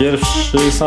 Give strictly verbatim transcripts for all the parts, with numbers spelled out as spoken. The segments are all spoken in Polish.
Pierwszy są.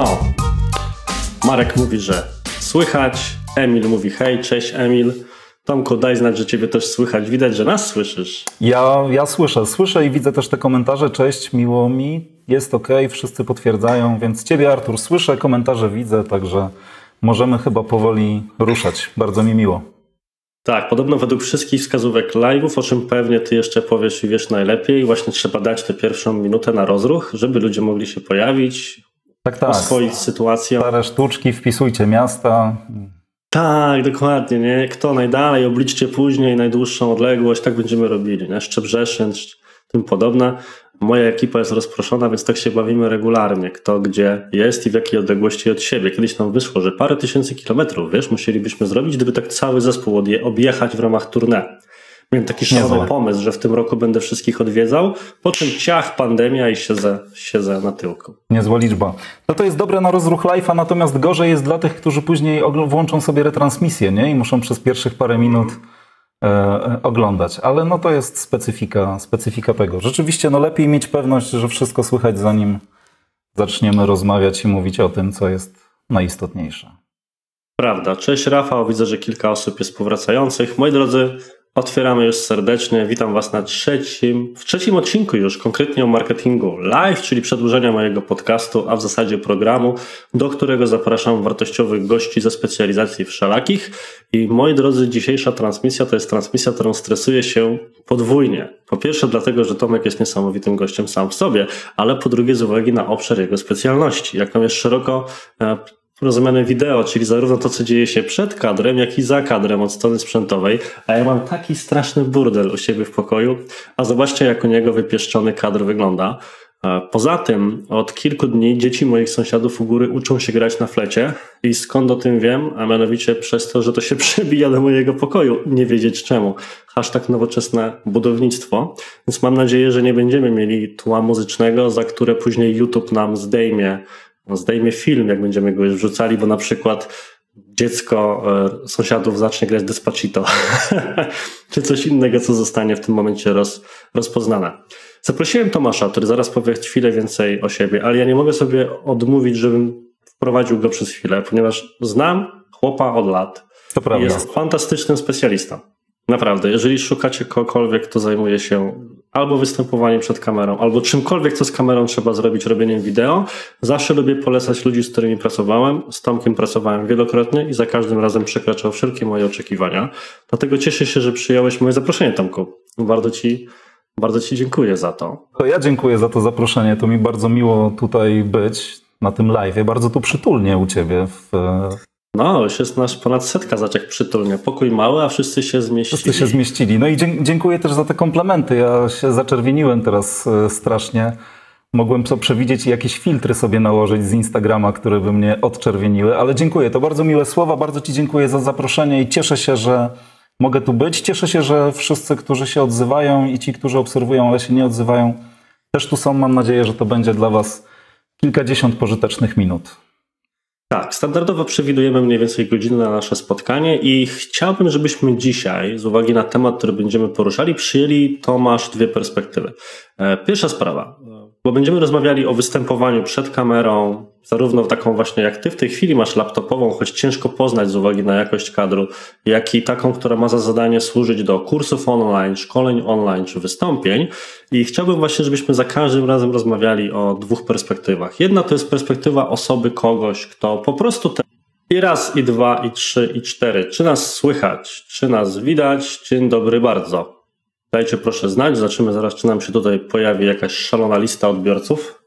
Marek mówi, że słychać. Emil mówi hej, cześć Emil. Tomku, daj znać, że ciebie też słychać. Widać, że nas słyszysz. Ja, ja słyszę, słyszę i widzę też te komentarze. Cześć, miło mi, jest okej, wszyscy potwierdzają, więc ciebie, Artur, słyszę, komentarze widzę, także możemy chyba powoli ruszać. Bardzo mi miło. Tak, podobno według wszystkich wskazówek live'ów, o czym pewnie ty jeszcze powiesz i wiesz najlepiej, właśnie trzeba dać tę pierwszą minutę na rozruch, żeby ludzie mogli się pojawić, tak, tak. oswoić sytuację. Stare sztuczki, wpisujcie miasta. Tak, dokładnie, nie? Kto najdalej, obliczcie później najdłuższą odległość, tak będziemy robili, nie? Szczebrzeszyn, tym podobne. Moja ekipa jest rozproszona, więc tak się bawimy regularnie, kto gdzie jest i w jakiej odległości od siebie. Kiedyś nam wyszło, że parę tysięcy kilometrów, wiesz, musielibyśmy zrobić, gdyby tak cały zespół odje- objechać w ramach tournée. Miałem taki szalony pomysł, że w tym roku będę wszystkich odwiedzał, po czym ciach, pandemia i siedzę, siedzę na tyłku. Niezła liczba. No to jest dobre na rozruch live'a, natomiast gorzej jest dla tych, którzy później ogl- włączą sobie retransmisję, nie? I muszą przez pierwszych parę minut e, oglądać. Ale no to jest specyfika, specyfika tego. Rzeczywiście no lepiej mieć pewność, że wszystko słychać, zanim zaczniemy rozmawiać i mówić o tym, co jest najistotniejsze. Prawda. Cześć Rafał, widzę, że kilka osób jest powracających. Moi drodzy, otwieramy już serdecznie. Witam Was na trzecim, w trzecim odcinku już, konkretnie o marketingu live, czyli przedłużenia mojego podcastu, a w zasadzie programu, do którego zapraszam wartościowych gości ze specjalizacji wszelakich. I moi drodzy, dzisiejsza transmisja to jest transmisja, którą stresuję się podwójnie. Po pierwsze dlatego, że Tomek jest niesamowitym gościem sam w sobie, ale po drugie z uwagi na obszar jego specjalności, jaką jest szeroko e, rozumiane wideo, czyli zarówno to, co dzieje się przed kadrem, jak i za kadrem od strony sprzętowej, a ja mam taki straszny burdel u siebie w pokoju, a zobaczcie, jak u niego wypieszczony kadr wygląda. Poza tym od kilku dni dzieci moich sąsiadów u góry uczą się grać na flecie i skąd o tym wiem, a mianowicie przez to, że to się przebija do mojego pokoju, nie wiedzieć czemu. Hashtag nowoczesne budownictwo, więc mam nadzieję, że nie będziemy mieli tła muzycznego, za które później YouTube nam zdejmie zdejmie film, jak będziemy go już wrzucali, bo na przykład dziecko e, sąsiadów zacznie grać Despacito, czy coś innego, co zostanie w tym momencie roz, rozpoznane. Zaprosiłem Tomasza, który zaraz powie chwilę więcej o siebie, ale ja nie mogę sobie odmówić, żebym wprowadził go przez chwilę, ponieważ znam chłopa od lat. To prawda. Jest fantastycznym specjalistą. Naprawdę, jeżeli szukacie kogokolwiek, kto zajmuje się albo występowaniem przed kamerą, albo czymkolwiek, co z kamerą trzeba zrobić, robieniem wideo, zawsze lubię polecać ludzi, z którymi pracowałem. Z Tomkiem pracowałem wielokrotnie i za każdym razem przekraczał wszelkie moje oczekiwania. Dlatego cieszę się, że przyjąłeś moje zaproszenie, Tomku. Bardzo ci, bardzo ci dziękuję za to. To ja dziękuję za to zaproszenie. To mi bardzo miło tutaj być na tym live'ie. Bardzo tu przytulnie u ciebie w... No, już jest nasz ponad setka, zobacz jak przytulnie. Pokój mały, a wszyscy się zmieścili. Wszyscy się zmieścili. No i dziękuję też za te komplementy. Ja się zaczerwieniłem teraz strasznie. Mogłem to przewidzieć i jakieś filtry sobie nałożyć z Instagrama, które by mnie odczerwieniły, ale dziękuję. To bardzo miłe słowa. Bardzo ci dziękuję za zaproszenie i cieszę się, że mogę tu być. Cieszę się, że wszyscy, którzy się odzywają i ci, którzy obserwują, ale się nie odzywają, też tu są. Mam nadzieję, że to będzie dla was kilkadziesiąt pożytecznych minut. Tak, standardowo przewidujemy mniej więcej godzinę na nasze spotkanie i chciałbym, żebyśmy dzisiaj, z uwagi na temat, który będziemy poruszali, przyjęli, Tomasz, dwie perspektywy. Pierwsza sprawa, bo będziemy rozmawiali o występowaniu przed kamerą, zarówno taką właśnie jak ty w tej chwili masz laptopową, choć ciężko poznać z uwagi na jakość kadru, jak i taką, która ma za zadanie służyć do kursów online, szkoleń online czy wystąpień. I chciałbym właśnie, żebyśmy za każdym razem rozmawiali o dwóch perspektywach. Jedna to jest perspektywa osoby, kogoś, kto po prostu te... i raz, i dwa, i trzy, i cztery. Czy nas słychać, czy nas widać? Dzień dobry bardzo. Dajcie proszę znać, zobaczymy zaraz, czy nam się tutaj pojawi jakaś szalona lista odbiorców.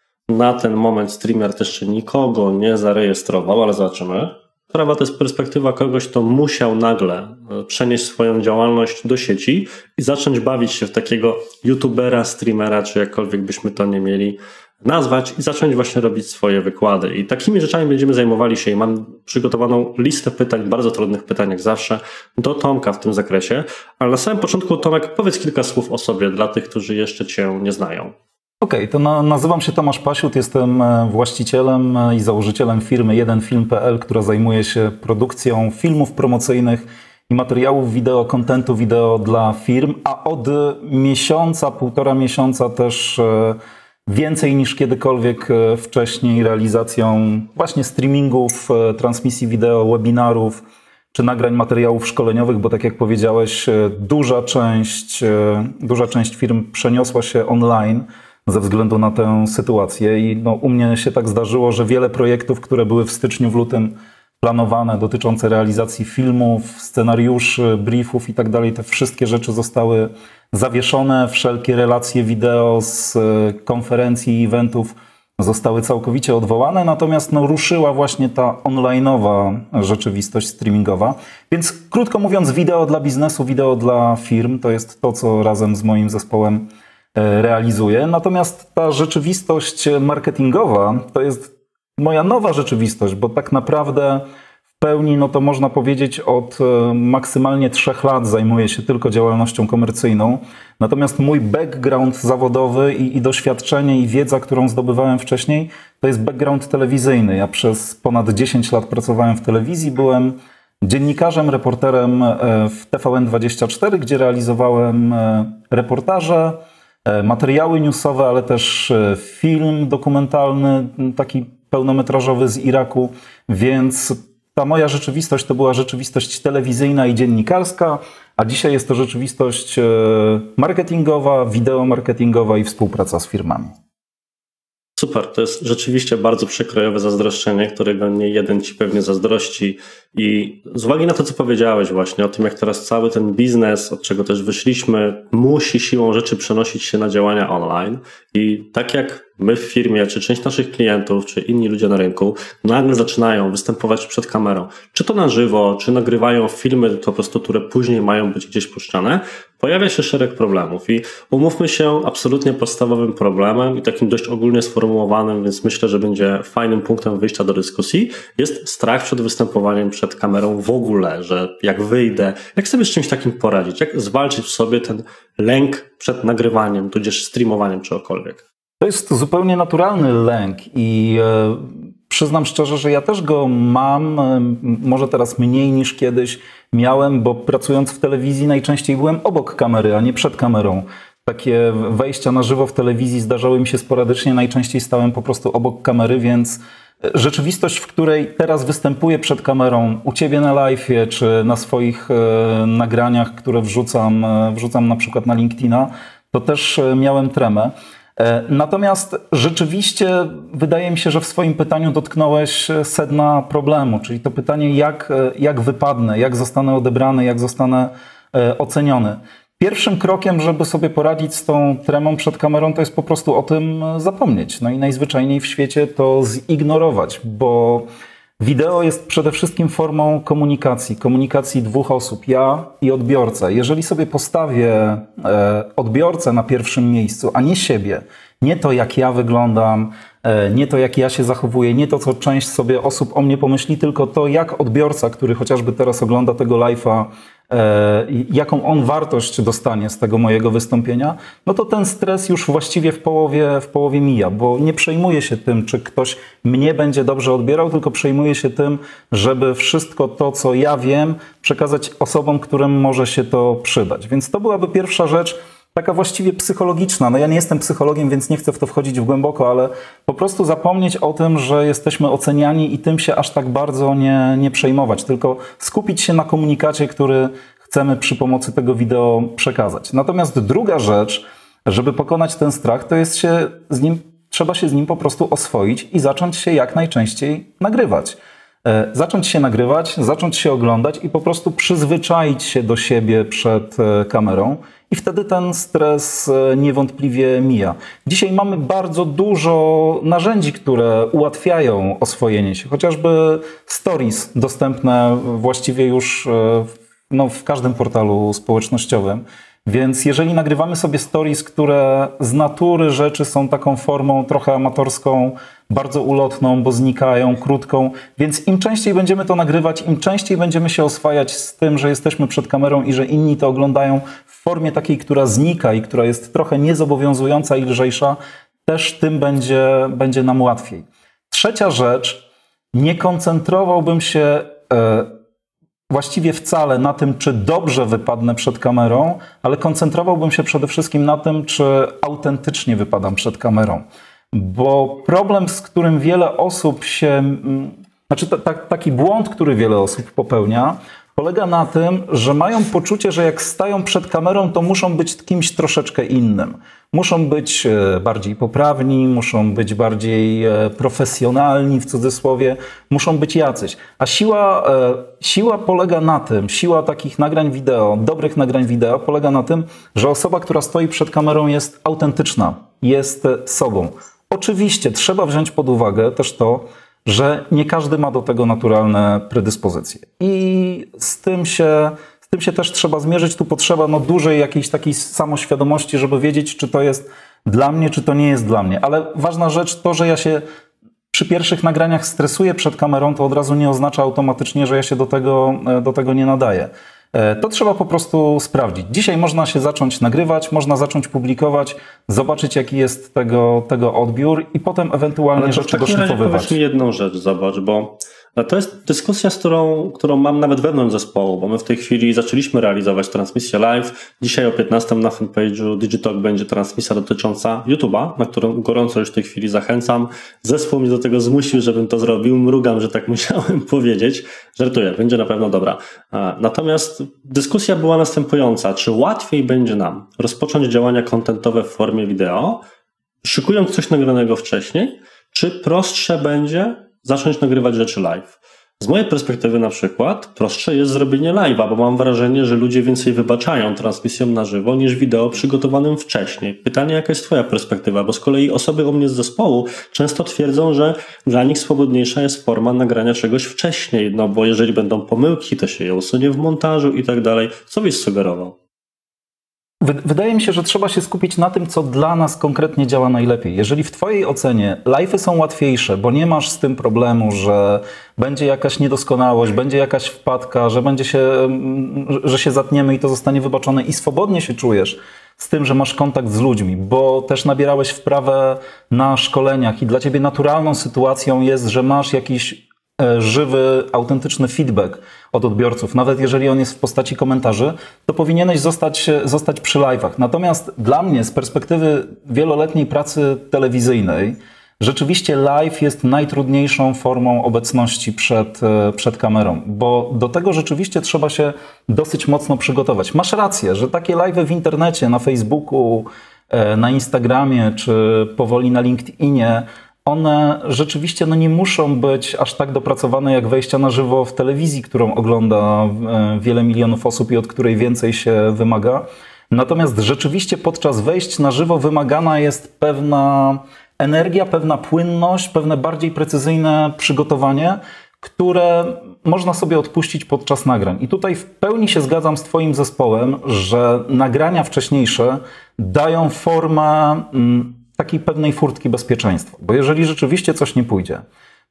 Na ten moment streamer też jeszcze nikogo nie zarejestrował, ale zobaczymy. Prawa to jest perspektywa kogoś, kto musiał nagle przenieść swoją działalność do sieci i zacząć bawić się w takiego youtubera, streamera, czy jakkolwiek byśmy to nie mieli nazwać i zacząć właśnie robić swoje wykłady. I takimi rzeczami będziemy zajmowali się i mam przygotowaną listę pytań, bardzo trudnych pytań jak zawsze, do Tomka w tym zakresie. Ale na samym początku, Tomek, powiedz kilka słów o sobie dla tych, którzy jeszcze cię nie znają. Okej, okay, to na, nazywam się Tomasz Pasiut, jestem właścicielem i założycielem firmy jeden film kropka p l, która zajmuje się produkcją filmów promocyjnych i materiałów wideo, kontentu wideo dla firm, a od miesiąca, półtora miesiąca też więcej niż kiedykolwiek wcześniej realizacją właśnie streamingów, transmisji wideo, webinarów czy nagrań materiałów szkoleniowych, bo tak jak powiedziałeś, duża część, duża część firm przeniosła się online ze względu na tę sytuację i no, u mnie się tak zdarzyło, że wiele projektów, które były w styczniu, w lutym planowane dotyczące realizacji filmów, scenariuszy, briefów i tak dalej, te wszystkie rzeczy zostały zawieszone, wszelkie relacje wideo z konferencji i eventów zostały całkowicie odwołane, natomiast no, ruszyła właśnie ta online'owa rzeczywistość streamingowa. Więc krótko mówiąc, wideo dla biznesu, wideo dla firm to jest to, co razem z moim zespołem realizuję. Natomiast ta rzeczywistość marketingowa to jest moja nowa rzeczywistość, bo tak naprawdę w pełni, no to można powiedzieć, od maksymalnie trzech lat zajmuję się tylko działalnością komercyjną. Natomiast mój background zawodowy i, i doświadczenie i wiedza, którą zdobywałem wcześniej, to jest background telewizyjny. Ja przez ponad dziesięć lat pracowałem w telewizji, byłem dziennikarzem, reporterem w T V N dwadzieścia cztery, gdzie realizowałem reportaże, materiały newsowe, ale też film dokumentalny, taki pełnometrażowy z Iraku, więc ta moja rzeczywistość to była rzeczywistość telewizyjna i dziennikarska, a dzisiaj jest to rzeczywistość marketingowa, wideomarketingowa i współpraca z firmami. Super, to jest rzeczywiście bardzo przekrojowe zazdroszczenie, którego nie jeden ci pewnie zazdrości i z uwagi na to, co powiedziałeś właśnie o tym, jak teraz cały ten biznes, od czego też wyszliśmy, musi siłą rzeczy przenosić się na działania online i tak jak my w firmie, czy część naszych klientów, czy inni ludzie na rynku nagle zaczynają występować przed kamerą, czy to na żywo, czy nagrywają filmy po prostu, które później mają być gdzieś puszczane, pojawia się szereg problemów i umówmy się, absolutnie podstawowym problemem i takim dość ogólnie sformułowanym, więc myślę, że będzie fajnym punktem wyjścia do dyskusji, jest strach przed występowaniem przed kamerą w ogóle, że jak wyjdę, jak sobie z czymś takim poradzić, jak zwalczyć w sobie ten lęk przed nagrywaniem, tudzież streamowaniem czegokolwiek. To jest zupełnie naturalny lęk i e, przyznam szczerze, że ja też go mam, e, może teraz mniej niż kiedyś miałem, bo pracując w telewizji najczęściej byłem obok kamery, a nie przed kamerą. Takie wejścia na żywo w telewizji zdarzały mi się sporadycznie, najczęściej stałem po prostu obok kamery, więc rzeczywistość, w której teraz występuję przed kamerą u Ciebie na live'ie, czy na swoich e, nagraniach, które wrzucam, e, wrzucam na przykład na LinkedIna, to też e, miałem tremę. Natomiast rzeczywiście wydaje mi się, że w swoim pytaniu dotknąłeś sedna problemu, czyli to pytanie, jak, jak wypadnę, jak zostanę odebrany, jak zostanę oceniony. Pierwszym krokiem, żeby sobie poradzić z tą tremą przed kamerą, to jest po prostu o tym zapomnieć. No i najzwyczajniej w świecie to zignorować, bo wideo jest przede wszystkim formą komunikacji, komunikacji dwóch osób, ja i odbiorca. Jeżeli sobie postawię e, odbiorcę na pierwszym miejscu, a nie siebie, nie to jak ja wyglądam, e, nie to jak ja się zachowuję, nie to co część sobie osób o mnie pomyśli, tylko to jak odbiorca, który chociażby teraz ogląda tego live'a, e, jaką on wartość dostanie z tego mojego wystąpienia, no to ten stres już właściwie w połowie, w połowie mija, bo nie przejmuję się tym, czy ktoś mnie będzie dobrze odbierał, tylko przejmuję się tym, żeby wszystko to, co ja wiem, przekazać osobom, którym może się to przydać. Więc to byłaby pierwsza rzecz, taka właściwie psychologiczna. No ja nie jestem psychologiem, więc nie chcę w to wchodzić w głęboko, ale po prostu zapomnieć o tym, że jesteśmy oceniani i tym się aż tak bardzo nie, nie przejmować, tylko skupić się na komunikacie, który chcemy przy pomocy tego wideo przekazać. Natomiast druga rzecz, żeby pokonać ten strach, to jest się z nim, trzeba się z nim po prostu oswoić i zacząć się jak najczęściej nagrywać. Zacząć się nagrywać, zacząć się oglądać i po prostu przyzwyczaić się do siebie przed kamerą i wtedy ten stres niewątpliwie mija. Dzisiaj mamy bardzo dużo narzędzi, które ułatwiają oswojenie się, chociażby stories dostępne właściwie już no, w każdym portalu społecznościowym. Więc jeżeli nagrywamy sobie stories, które z natury rzeczy są taką formą trochę amatorską, bardzo ulotną, bo znikają, krótką, więc im częściej będziemy to nagrywać, im częściej będziemy się oswajać z tym, że jesteśmy przed kamerą i że inni to oglądają w formie takiej, która znika i która jest trochę niezobowiązująca i lżejsza, też tym będzie, będzie nam łatwiej. Trzecia rzecz, nie koncentrowałbym się e, właściwie wcale na tym, czy dobrze wypadnę przed kamerą, ale koncentrowałbym się przede wszystkim na tym, czy autentycznie wypadam przed kamerą. Bo problem, z którym wiele osób się... Znaczy t- t- taki błąd, który wiele osób popełnia, polega na tym, że mają poczucie, że jak stają przed kamerą, to muszą być kimś troszeczkę innym. Muszą być bardziej poprawni, muszą być bardziej profesjonalni, w cudzysłowie, muszą być jacyś. A siła, siła polega na tym, siła takich nagrań wideo, dobrych nagrań wideo polega na tym, że osoba, która stoi przed kamerą, jest autentyczna, jest sobą. Oczywiście trzeba wziąć pod uwagę też to, że nie każdy ma do tego naturalne predyspozycje. I z tym się, z tym się też trzeba zmierzyć. Tu potrzeba no, dużej jakiejś takiej samoświadomości, żeby wiedzieć, czy to jest dla mnie, czy to nie jest dla mnie. Ale ważna rzecz, to, że ja się przy pierwszych nagraniach stresuję przed kamerą, to od razu nie oznacza automatycznie, że ja się do tego, do tego nie nadaję. To trzeba po prostu sprawdzić. Dzisiaj można się zacząć nagrywać, można zacząć publikować, zobaczyć jaki jest tego, tego odbiór i potem ewentualnie Ale rzeczy w takim razie doszlifowywać. powiedz mi jedną rzecz, zobacz, bo to jest dyskusja, z którą, którą mam nawet wewnątrz zespołu, bo my w tej chwili zaczęliśmy realizować transmisję live. Dzisiaj o piętnastej na fanpage'u Digitalk będzie transmisja dotycząca YouTube'a, na którą gorąco już w tej chwili zachęcam. Zespół mnie do tego zmusił, żebym to zrobił. Mrugam, że tak musiałem powiedzieć. Żartuję, będzie na pewno dobra. Natomiast dyskusja była następująca. Czy łatwiej będzie nam rozpocząć działania kontentowe w formie wideo, szykując coś nagranego wcześniej, czy prostsze będzie zacząć nagrywać rzeczy live? Z mojej perspektywy na przykład prostsze jest zrobienie live'a, bo mam wrażenie, że ludzie więcej wybaczają transmisją na żywo niż wideo przygotowanym wcześniej. Pytanie, jaka jest twoja perspektywa? Bo z kolei osoby u mnie z zespołu często twierdzą, że dla nich swobodniejsza jest forma nagrania czegoś wcześniej, no bo jeżeli będą pomyłki, to się je usunie w montażu i tak dalej. Co byś sugerował? Wydaje mi się, że trzeba się skupić na tym, co dla nas konkretnie działa najlepiej. Jeżeli w twojej ocenie live'y są łatwiejsze, bo nie masz z tym problemu, że będzie jakaś niedoskonałość, będzie jakaś wpadka, że będzie się, że się zatniemy i to zostanie wybaczone i swobodnie się czujesz z tym, że masz kontakt z ludźmi, bo też nabierałeś wprawę na szkoleniach i dla ciebie naturalną sytuacją jest, że masz jakiś żywy, autentyczny feedback od odbiorców, nawet jeżeli on jest w postaci komentarzy, to powinieneś zostać, zostać przy live'ach. Natomiast dla mnie z perspektywy wieloletniej pracy telewizyjnej rzeczywiście live jest najtrudniejszą formą obecności przed, przed kamerą, bo do tego rzeczywiście trzeba się dosyć mocno przygotować. Masz rację, że takie live'y w internecie, na Facebooku, na Instagramie czy powoli na LinkedInie, one rzeczywiście no, nie muszą być aż tak dopracowane jak wejścia na żywo w telewizji, którą ogląda wiele milionów osób i od której więcej się wymaga. Natomiast rzeczywiście podczas wejść na żywo wymagana jest pewna energia, pewna płynność, pewne bardziej precyzyjne przygotowanie, które można sobie odpuścić podczas nagrań. I tutaj w pełni się zgadzam z twoim zespołem, że nagrania wcześniejsze dają formę takiej pewnej furtki bezpieczeństwa. Bo jeżeli rzeczywiście coś nie pójdzie,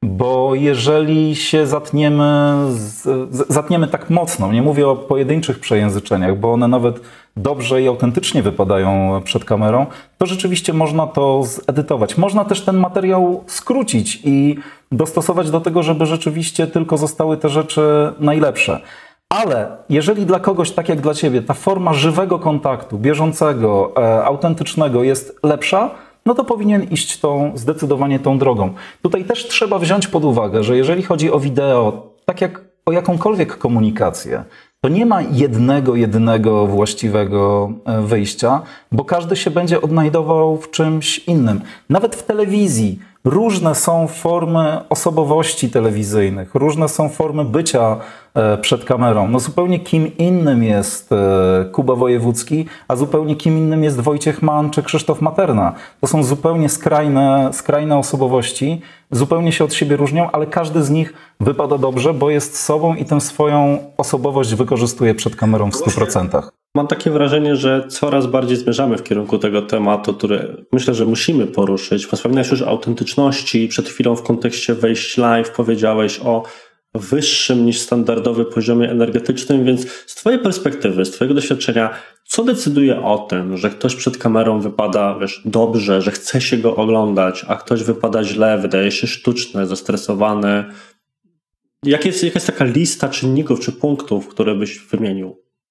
bo jeżeli się zatniemy, z, zatniemy tak mocno, nie mówię o pojedynczych przejęzyczeniach, bo one nawet dobrze i autentycznie wypadają przed kamerą, to rzeczywiście można to zedytować. Można też ten materiał skrócić i dostosować do tego, żeby rzeczywiście tylko zostały te rzeczy najlepsze. Ale jeżeli dla kogoś, tak jak dla ciebie, ta forma żywego kontaktu, bieżącego, e, autentycznego jest lepsza, no to powinien iść tą, zdecydowanie tą drogą. Tutaj też trzeba wziąć pod uwagę, że jeżeli chodzi o wideo, tak jak o jakąkolwiek komunikację, to nie ma jednego, jedynego właściwego wyjścia, bo każdy się będzie odnajdował w czymś innym. Nawet w telewizji różne są formy osobowości telewizyjnych, różne są formy bycia przed kamerą. No zupełnie kim innym jest Kuba Wojewódzki, a zupełnie kim innym jest Wojciech Mann czy Krzysztof Materna. To są zupełnie skrajne, skrajne osobowości, zupełnie się od siebie różnią, ale każdy z nich wypada dobrze, bo jest sobą i tę swoją osobowość wykorzystuje przed kamerą w stu procentach. Mam takie wrażenie, że coraz bardziej zmierzamy w kierunku tego tematu, który myślę, że musimy poruszyć. Wspomniałeś już o autentyczności. Przed chwilą w kontekście wejść live powiedziałeś o wyższym niż standardowy poziomie energetycznym, więc z twojej perspektywy, z twojego doświadczenia, co decyduje o tym, że ktoś przed kamerą wypada, wiesz, dobrze, że chce się go oglądać, a ktoś wypada źle, wydaje się sztuczny, zestresowany? Jak jest, jaka jest taka lista czynników czy punktów, które byś wymienił?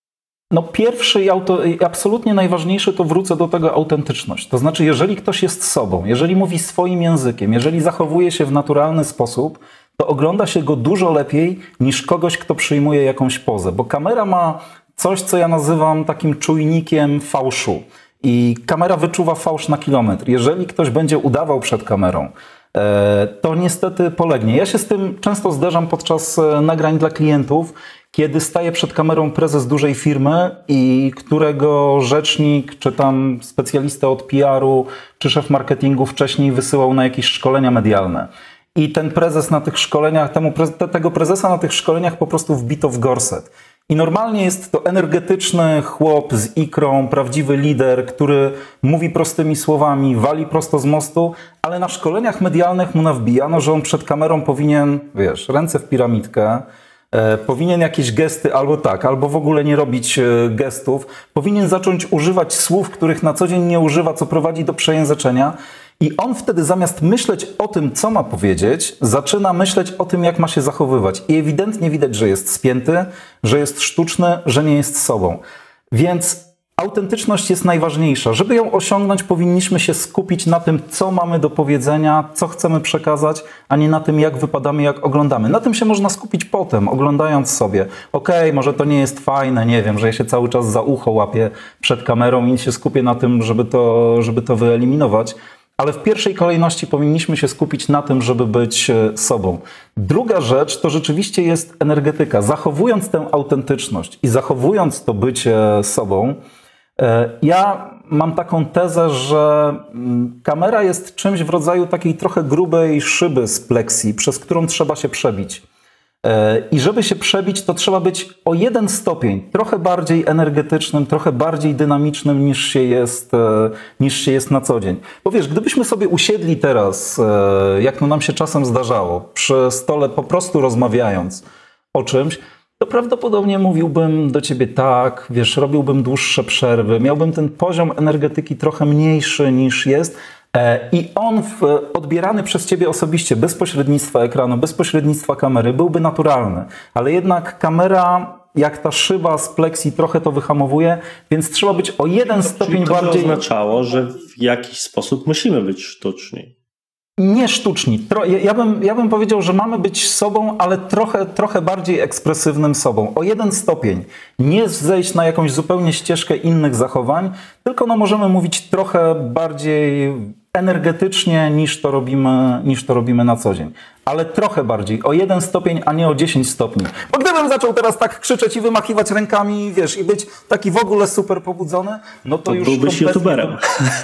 No pierwszy i, auto, i absolutnie najważniejszy to wrócę do tego autentyczność. To znaczy, jeżeli ktoś jest sobą, jeżeli mówi swoim językiem, jeżeli zachowuje się w naturalny sposób, to ogląda się go dużo lepiej niż kogoś, kto przyjmuje jakąś pozę. Bo kamera ma coś, co ja nazywam takim czujnikiem fałszu. I kamera wyczuwa fałsz na kilometr. Jeżeli ktoś będzie udawał przed kamerą, to niestety polegnie. Ja się z tym często zderzam podczas nagrań dla klientów, kiedy staje przed kamerą prezes dużej firmy i którego rzecznik, czy tam specjalista od P R u, czy szef marketingu wcześniej wysyłał na jakieś szkolenia medialne. I ten prezes na tych szkoleniach, temu, tego prezesa na tych szkoleniach po prostu wbito w gorset. I normalnie jest to energetyczny chłop z ikrą, prawdziwy lider, który mówi prostymi słowami, wali prosto z mostu, ale na szkoleniach medialnych mu nawbijano, że on przed kamerą powinien, wiesz, ręce w piramidkę, e, powinien jakieś gesty albo tak, albo w ogóle nie robić e, gestów, powinien zacząć używać słów, których na co dzień nie używa, co prowadzi do przejęzyczenia. I on wtedy zamiast myśleć o tym, co ma powiedzieć, zaczyna myśleć o tym, jak ma się zachowywać. I ewidentnie widać, że jest spięty, że jest sztuczny, że nie jest sobą. Więc autentyczność jest najważniejsza. Żeby ją osiągnąć, powinniśmy się skupić na tym, co mamy do powiedzenia, co chcemy przekazać, a nie na tym, jak wypadamy, jak oglądamy. Na tym się można skupić potem, oglądając sobie. Okej, okay, może to nie jest fajne, nie wiem, że ja się cały czas za ucho łapię przed kamerą i się skupię na tym, żeby to, żeby to wyeliminować. Ale w pierwszej kolejności powinniśmy się skupić na tym, żeby być sobą. Druga rzecz to rzeczywiście jest energetyka. Zachowując tę autentyczność i zachowując to bycie sobą, ja mam taką tezę, że kamera jest czymś w rodzaju takiej trochę grubej szyby z pleksji, przez którą trzeba się przebić. I żeby się przebić, to trzeba być o jeden stopień trochę bardziej energetycznym, trochę bardziej dynamicznym niż się jest, niż się jest na co dzień. Bo wiesz, gdybyśmy sobie usiedli teraz, jak no nam się czasem zdarzało, przy stole po prostu rozmawiając o czymś, to prawdopodobnie mówiłbym do ciebie tak, wiesz, robiłbym dłuższe przerwy, miałbym ten poziom energetyki trochę mniejszy niż jest, i on w, odbierany przez ciebie osobiście, bez pośrednictwa ekranu, bez pośrednictwa kamery, byłby naturalny. Ale jednak kamera, jak ta szyba z pleksji, trochę to wyhamowuje, więc trzeba być o jeden stopień to bardziej... To oznaczało, że w jakiś sposób musimy być sztuczni. Nie sztuczni. Ja bym, ja bym powiedział, że mamy być sobą, ale trochę, trochę bardziej ekspresywnym sobą. O jeden stopień. Nie zejść na jakąś zupełnie ścieżkę innych zachowań, tylko no możemy mówić trochę bardziej energetycznie niż to robimy, niż to robimy na co dzień. Ale trochę bardziej, o jeden stopień, a nie o dziesięć stopni. Bo gdybym zaczął teraz tak krzyczeć i wymachiwać rękami, wiesz, i być taki w ogóle super pobudzony, no to, to już... byłbyś youtuberem.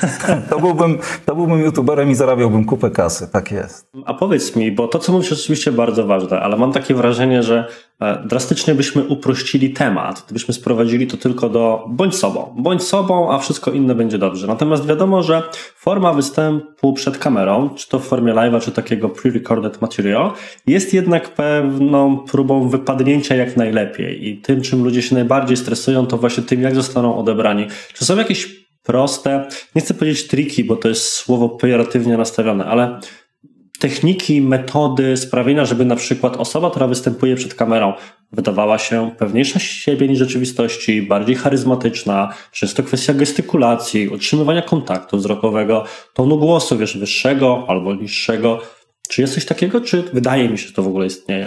To byłbym, to byłbym youtuberem i zarabiałbym kupę kasy, tak jest. A powiedz mi, bo to, co mówisz, jest oczywiście bardzo ważne, ale mam takie wrażenie, że drastycznie byśmy uprościli temat, gdybyśmy sprowadzili to tylko do bądź sobą, bądź sobą, a wszystko inne będzie dobrze. Natomiast wiadomo, że forma występu przed kamerą, czy to w formie live'a, czy takiego pre-recorded material, jest jednak pewną próbą wypadnięcia jak najlepiej i tym, czym ludzie się najbardziej stresują, to właśnie tym, jak zostaną odebrani. Czy są jakieś proste, nie chcę powiedzieć triki, bo to jest słowo pejoratywnie nastawione, ale techniki, metody sprawienia, żeby na przykład osoba, która występuje przed kamerą, wydawała się pewniejsza z siebie niż rzeczywistości, bardziej charyzmatyczna, często kwestia gestykulacji, utrzymywania kontaktu wzrokowego, tonu głosu, wiesz, wyższego albo niższego. Czy jest coś takiego, czy wydaje mi się, że to w ogóle istnieje?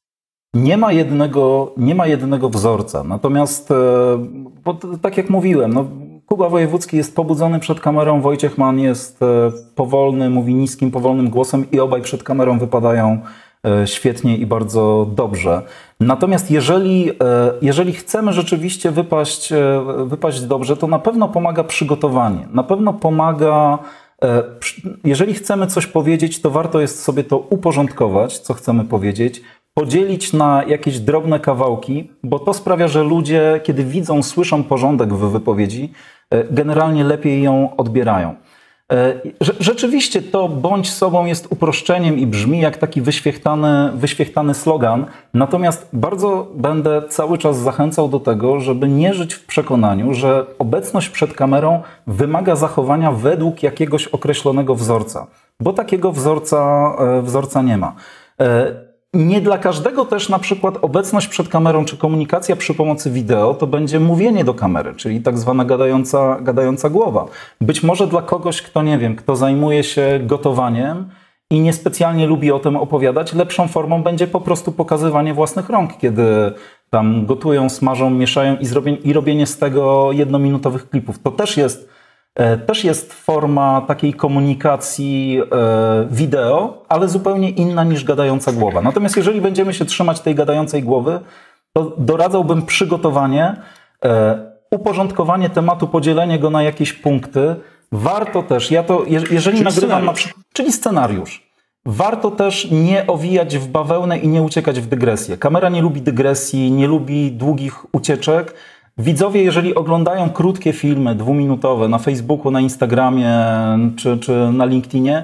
Nie ma jednego, nie ma jednego wzorca. Natomiast, bo tak jak mówiłem, no, Kuba Wojewódzki jest pobudzony przed kamerą, Wojciech Mann jest powolny, mówi niskim, powolnym głosem i obaj przed kamerą wypadają świetnie i bardzo dobrze. Natomiast jeżeli, jeżeli chcemy rzeczywiście wypaść, wypaść dobrze, to na pewno pomaga przygotowanie. Na pewno pomaga, jeżeli chcemy coś powiedzieć, to warto jest sobie to uporządkować, co chcemy powiedzieć, podzielić na jakieś drobne kawałki, bo to sprawia, że ludzie, kiedy widzą, słyszą porządek w wypowiedzi, generalnie lepiej ją odbierają. Rzeczywiście to bądź sobą jest uproszczeniem i brzmi jak taki wyświechtany, wyświechtany slogan, natomiast bardzo będę cały czas zachęcał do tego, żeby nie żyć w przekonaniu, że obecność przed kamerą wymaga zachowania według jakiegoś określonego wzorca, bo takiego wzorca, wzorca nie ma. Nie dla każdego też na przykład obecność przed kamerą czy komunikacja przy pomocy wideo to będzie mówienie do kamery, czyli tak zwana gadająca, gadająca głowa. Być może dla kogoś, kto nie wiem, kto zajmuje się gotowaniem i niespecjalnie lubi o tym opowiadać, lepszą formą będzie po prostu pokazywanie własnych rąk, kiedy tam gotują, smażą, mieszają i, zrobię, i robienie z tego jednominutowych klipów. To też jest, też jest forma takiej komunikacji wideo, ale zupełnie inna niż gadająca głowa. Natomiast jeżeli będziemy się trzymać tej gadającej głowy, to doradzałbym przygotowanie, uporządkowanie tematu, podzielenie go na jakieś punkty. Warto też, ja to, jeżeli nagrywam na przykład, czyli scenariusz, warto też nie owijać w bawełnę i nie uciekać w dygresję. Kamera nie lubi dygresji, nie lubi długich ucieczek. Widzowie, jeżeli oglądają krótkie filmy, dwuminutowe na Facebooku, na Instagramie czy, czy na LinkedInie,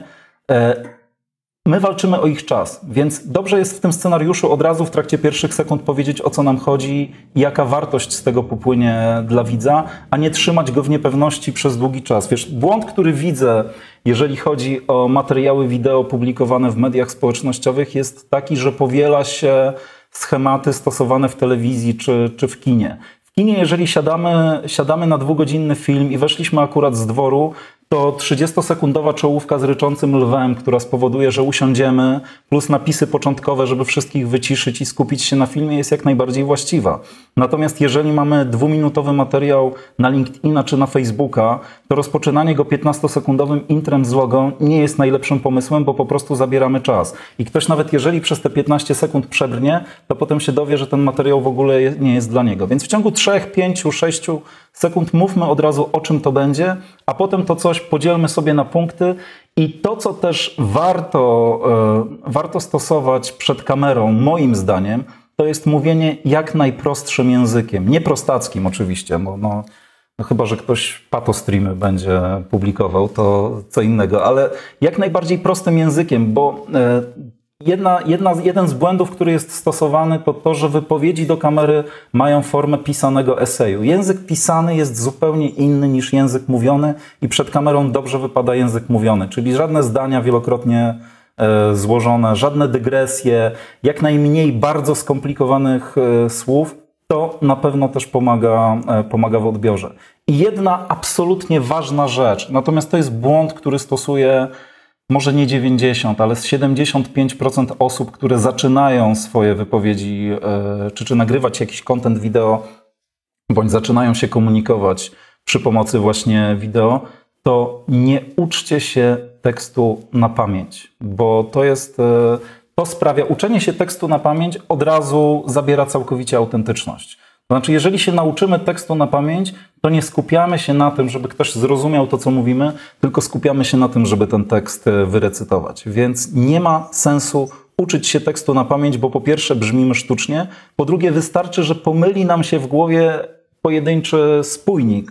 my walczymy o ich czas, więc dobrze jest w tym scenariuszu od razu w trakcie pierwszych sekund powiedzieć, o co nam chodzi i jaka wartość z tego popłynie dla widza, a nie trzymać go w niepewności przez długi czas. Wiesz, błąd, który widzę, jeżeli chodzi o materiały wideo publikowane w mediach społecznościowych, jest taki, że powiela się schematy stosowane w telewizji czy, czy w kinie. W kinie, jeżeli siadamy, siadamy na dwugodzinny film i weszliśmy akurat z dworu, to trzydziestosekundowa czołówka z ryczącym lwem, która spowoduje, że usiądziemy, plus napisy początkowe, żeby wszystkich wyciszyć i skupić się na filmie, jest jak najbardziej właściwa. Natomiast jeżeli mamy dwuminutowy materiał na LinkedIna czy na Facebooka, to rozpoczynanie go piętnastosekundowym intrem z logo nie jest najlepszym pomysłem, bo po prostu zabieramy czas. I ktoś nawet jeżeli przez te piętnaście sekund przebrnie, to potem się dowie, że ten materiał w ogóle nie jest dla niego. Więc w ciągu trzech, pięciu, sześciu sekund mówmy od razu, o czym to będzie, a potem to coś podzielmy sobie na punkty i to, co też warto, e, warto stosować przed kamerą, moim zdaniem, to jest mówienie jak najprostszym językiem. Nie prostackim oczywiście, bo no, no chyba, że ktoś patostreamy będzie publikował, to co innego, ale jak najbardziej prostym językiem, bo e, Jedna, jedna, jeden z błędów, który jest stosowany, to to, że wypowiedzi do kamery mają formę pisanego eseju. Język pisany jest zupełnie inny niż język mówiony i przed kamerą dobrze wypada język mówiony, czyli żadne zdania wielokrotnie e, złożone, żadne dygresje, jak najmniej bardzo skomplikowanych e, słów, to na pewno też pomaga, e, pomaga w odbiorze. I jedna absolutnie ważna rzecz, natomiast to jest błąd, który stosuje może nie dziewięćdziesiąt, ale z siedemdziesiąt pięć procent osób, które zaczynają swoje wypowiedzi, czy, czy nagrywać jakiś content wideo, bądź zaczynają się komunikować przy pomocy właśnie wideo, to nie uczcie się tekstu na pamięć, bo to jest, to sprawia, uczenie się tekstu na pamięć od razu zabiera całkowicie autentyczność. To znaczy, jeżeli się nauczymy tekstu na pamięć, to nie skupiamy się na tym, żeby ktoś zrozumiał to, co mówimy, tylko skupiamy się na tym, żeby ten tekst wyrecytować. Więc nie ma sensu uczyć się tekstu na pamięć, bo po pierwsze brzmimy sztucznie, po drugie wystarczy, że pomyli nam się w głowie pojedynczy spójnik,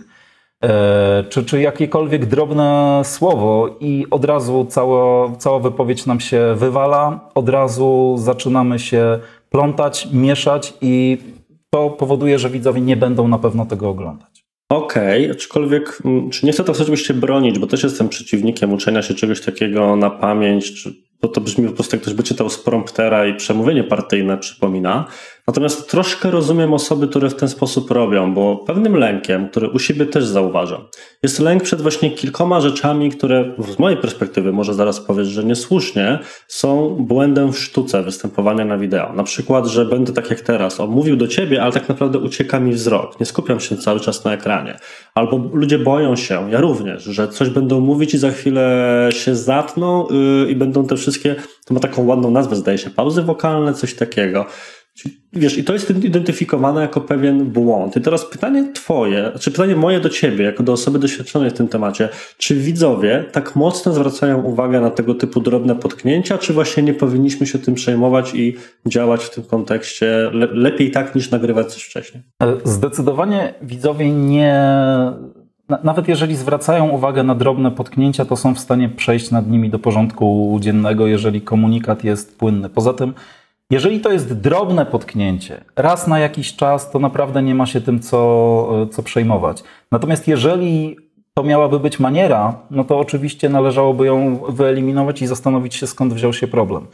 e, czy, czy jakiekolwiek drobne słowo i od razu cała, cała wypowiedź nam się wywala, od razu zaczynamy się plątać, mieszać i to powoduje, że widzowie nie będą na pewno tego oglądać. Okej, okay, aczkolwiek czy nie chcę to oczywiście bronić, bo też jestem przeciwnikiem uczenia się czegoś takiego na pamięć, czy, bo to brzmi po prostu jak ktoś by czytał z promptera i przemówienie partyjne przypomina. Natomiast troszkę rozumiem osoby, które w ten sposób robią, bo pewnym lękiem, który u siebie też zauważam, jest lęk przed właśnie kilkoma rzeczami, które z mojej perspektywy, może zaraz powiesz, że niesłusznie, są błędem w sztuce występowania na wideo. Na przykład, że będę tak jak teraz, on mówił do ciebie, ale tak naprawdę ucieka mi wzrok, nie skupiam się cały czas na ekranie. Albo ludzie boją się, ja również, że coś będą mówić i za chwilę się zatną yy, i będą te wszystkie, to ma taką ładną nazwę, zdaje się, pauzy wokalne, coś takiego. Wiesz, i to jest identyfikowane jako pewien błąd. I teraz pytanie twoje, czy pytanie moje do ciebie, jako do osoby doświadczonej w tym temacie, czy widzowie tak mocno zwracają uwagę na tego typu drobne potknięcia, czy właśnie nie powinniśmy się tym przejmować i działać w tym kontekście le- lepiej tak, niż nagrywać coś wcześniej? Zdecydowanie widzowie nie... Nawet jeżeli zwracają uwagę na drobne potknięcia, to są w stanie przejść nad nimi do porządku dziennego, jeżeli komunikat jest płynny. Poza tym, jeżeli to jest drobne potknięcie, raz na jakiś czas, to naprawdę nie ma się tym co, co przejmować. Natomiast jeżeli to miałaby być maniera, no to oczywiście należałoby ją wyeliminować i zastanowić się, skąd wziął się problem.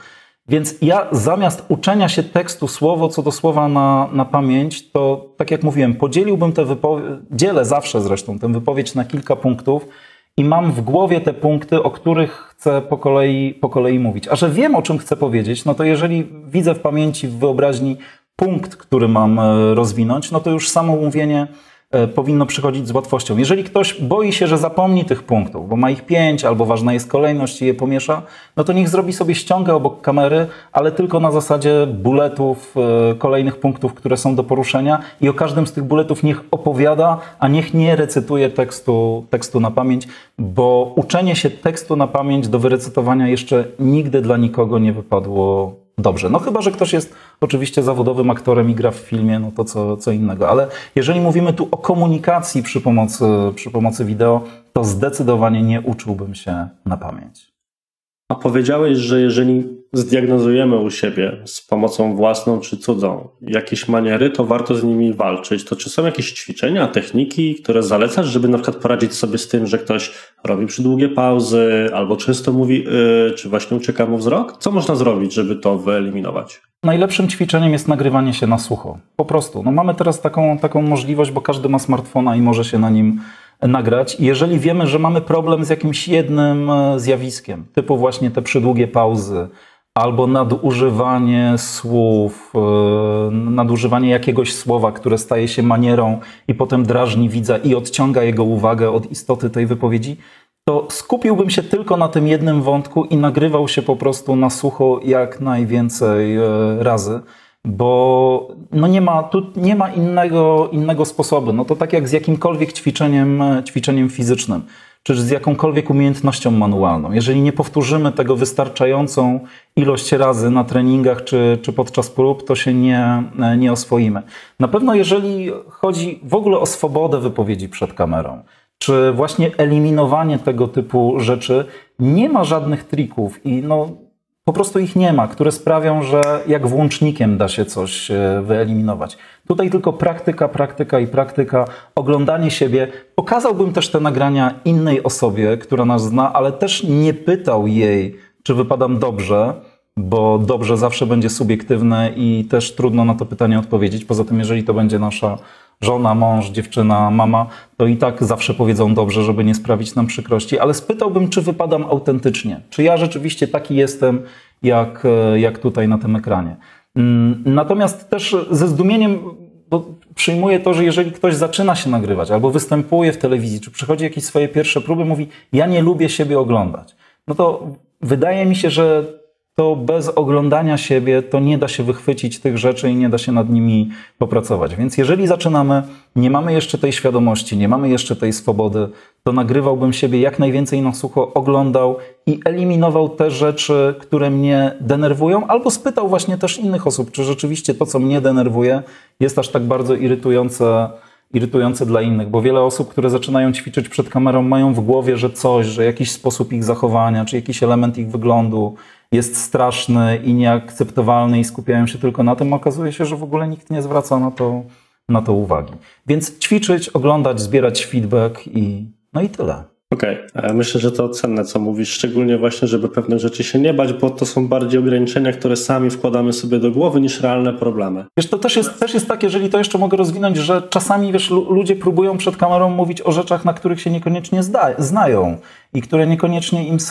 Więc ja zamiast uczenia się tekstu słowo co do słowa na, na pamięć, to tak jak mówiłem, podzieliłbym tę wypowiedź, dzielę zawsze zresztą tę wypowiedź na kilka punktów i mam w głowie te punkty, o których chcę po kolei, po kolei mówić. A że wiem, o czym chcę powiedzieć, no to jeżeli widzę w pamięci, w wyobraźni punkt, który mam rozwinąć, no to już samo mówienie powinno przychodzić z łatwością. Jeżeli ktoś boi się, że zapomni tych punktów, bo ma ich pięć, albo ważna jest kolejność i je pomiesza, no to niech zrobi sobie ściągę obok kamery, ale tylko na zasadzie bulletów, kolejnych punktów, które są do poruszenia i o każdym z tych bulletów niech opowiada, a niech nie recytuje tekstu, tekstu na pamięć, bo uczenie się tekstu na pamięć do wyrecytowania jeszcze nigdy dla nikogo nie wypadło dobrze. No chyba, że ktoś jest oczywiście zawodowym aktorem i gra w filmie, no to co, co innego. Ale jeżeli mówimy tu o komunikacji przy pomocy, przy pomocy wideo, to zdecydowanie nie uczyłbym się na pamięć. A powiedziałeś, że jeżeli zdiagnozujemy u siebie z pomocą własną czy cudzą jakieś maniery, to warto z nimi walczyć. To czy są jakieś ćwiczenia, techniki, które zalecasz, żeby na przykład poradzić sobie z tym, że ktoś robi przydługie pauzy albo często mówi yy, czy właśnie ucieka mu wzrok? Co można zrobić, żeby to wyeliminować? Najlepszym ćwiczeniem jest nagrywanie się na sucho. Po prostu. No mamy teraz taką, taką możliwość, bo każdy ma smartfona i może się na nim nagrać. Jeżeli wiemy, że mamy problem z jakimś jednym zjawiskiem, typu właśnie te przydługie pauzy, albo nadużywanie słów, nadużywanie jakiegoś słowa, które staje się manierą i potem drażni widza i odciąga jego uwagę od istoty tej wypowiedzi, to skupiłbym się tylko na tym jednym wątku i nagrywał się po prostu na sucho jak najwięcej razy, bo no nie ma, tu nie ma innego, innego sposobu. No to tak jak z jakimkolwiek ćwiczeniem, ćwiczeniem fizycznym, czy z jakąkolwiek umiejętnością manualną. Jeżeli nie powtórzymy tego wystarczającą ilość razy na treningach czy, czy podczas prób, to się nie, nie oswoimy. Na pewno jeżeli chodzi w ogóle o swobodę wypowiedzi przed kamerą, czy właśnie eliminowanie tego typu rzeczy, nie ma żadnych trików i no po prostu ich nie ma, które sprawią, że jak włącznikiem da się coś wyeliminować. Tutaj tylko praktyka, praktyka i praktyka, oglądanie siebie. Pokazałbym też te nagrania innej osobie, która nas zna, ale też nie pytał jej, czy wypadam dobrze, bo dobrze zawsze będzie subiektywne i też trudno na to pytanie odpowiedzieć. Poza tym, jeżeli to będzie nasza żona, mąż, dziewczyna, mama, to i tak zawsze powiedzą dobrze, żeby nie sprawić nam przykrości, ale spytałbym, czy wypadam autentycznie, czy ja rzeczywiście taki jestem, jak, jak tutaj na tym ekranie. Natomiast też ze zdumieniem bo przyjmuję to, że jeżeli ktoś zaczyna się nagrywać albo występuje w telewizji, czy przychodzi jakieś swoje pierwsze próby, mówi, ja nie lubię siebie oglądać, no to wydaje mi się, że to bez oglądania siebie to nie da się wychwycić tych rzeczy i nie da się nad nimi popracować. Więc jeżeli zaczynamy, nie mamy jeszcze tej świadomości, nie mamy jeszcze tej swobody, to nagrywałbym siebie jak najwięcej na sucho, oglądał i eliminował te rzeczy, które mnie denerwują, albo spytał właśnie też innych osób, czy rzeczywiście to, co mnie denerwuje, jest aż tak bardzo irytujące, irytujące dla innych, bo wiele osób, które zaczynają ćwiczyć przed kamerą, mają w głowie, że coś, że jakiś sposób ich zachowania, czy jakiś element ich wyglądu jest straszny i nieakceptowalny i skupiają się tylko na tym, okazuje się, że w ogóle nikt nie zwraca na to, na to uwagi. Więc ćwiczyć, oglądać, zbierać feedback i no i tyle. Okej, okay. Myślę, że to cenne, co mówisz, szczególnie właśnie, żeby pewnych rzeczy się nie bać, bo to są bardziej ograniczenia, które sami wkładamy sobie do głowy niż realne problemy. Wiesz, to też jest, też jest tak, jeżeli to jeszcze mogę rozwinąć, że czasami, wiesz, ludzie próbują przed kamerą mówić o rzeczach, na których się niekoniecznie zda, znają i które niekoniecznie im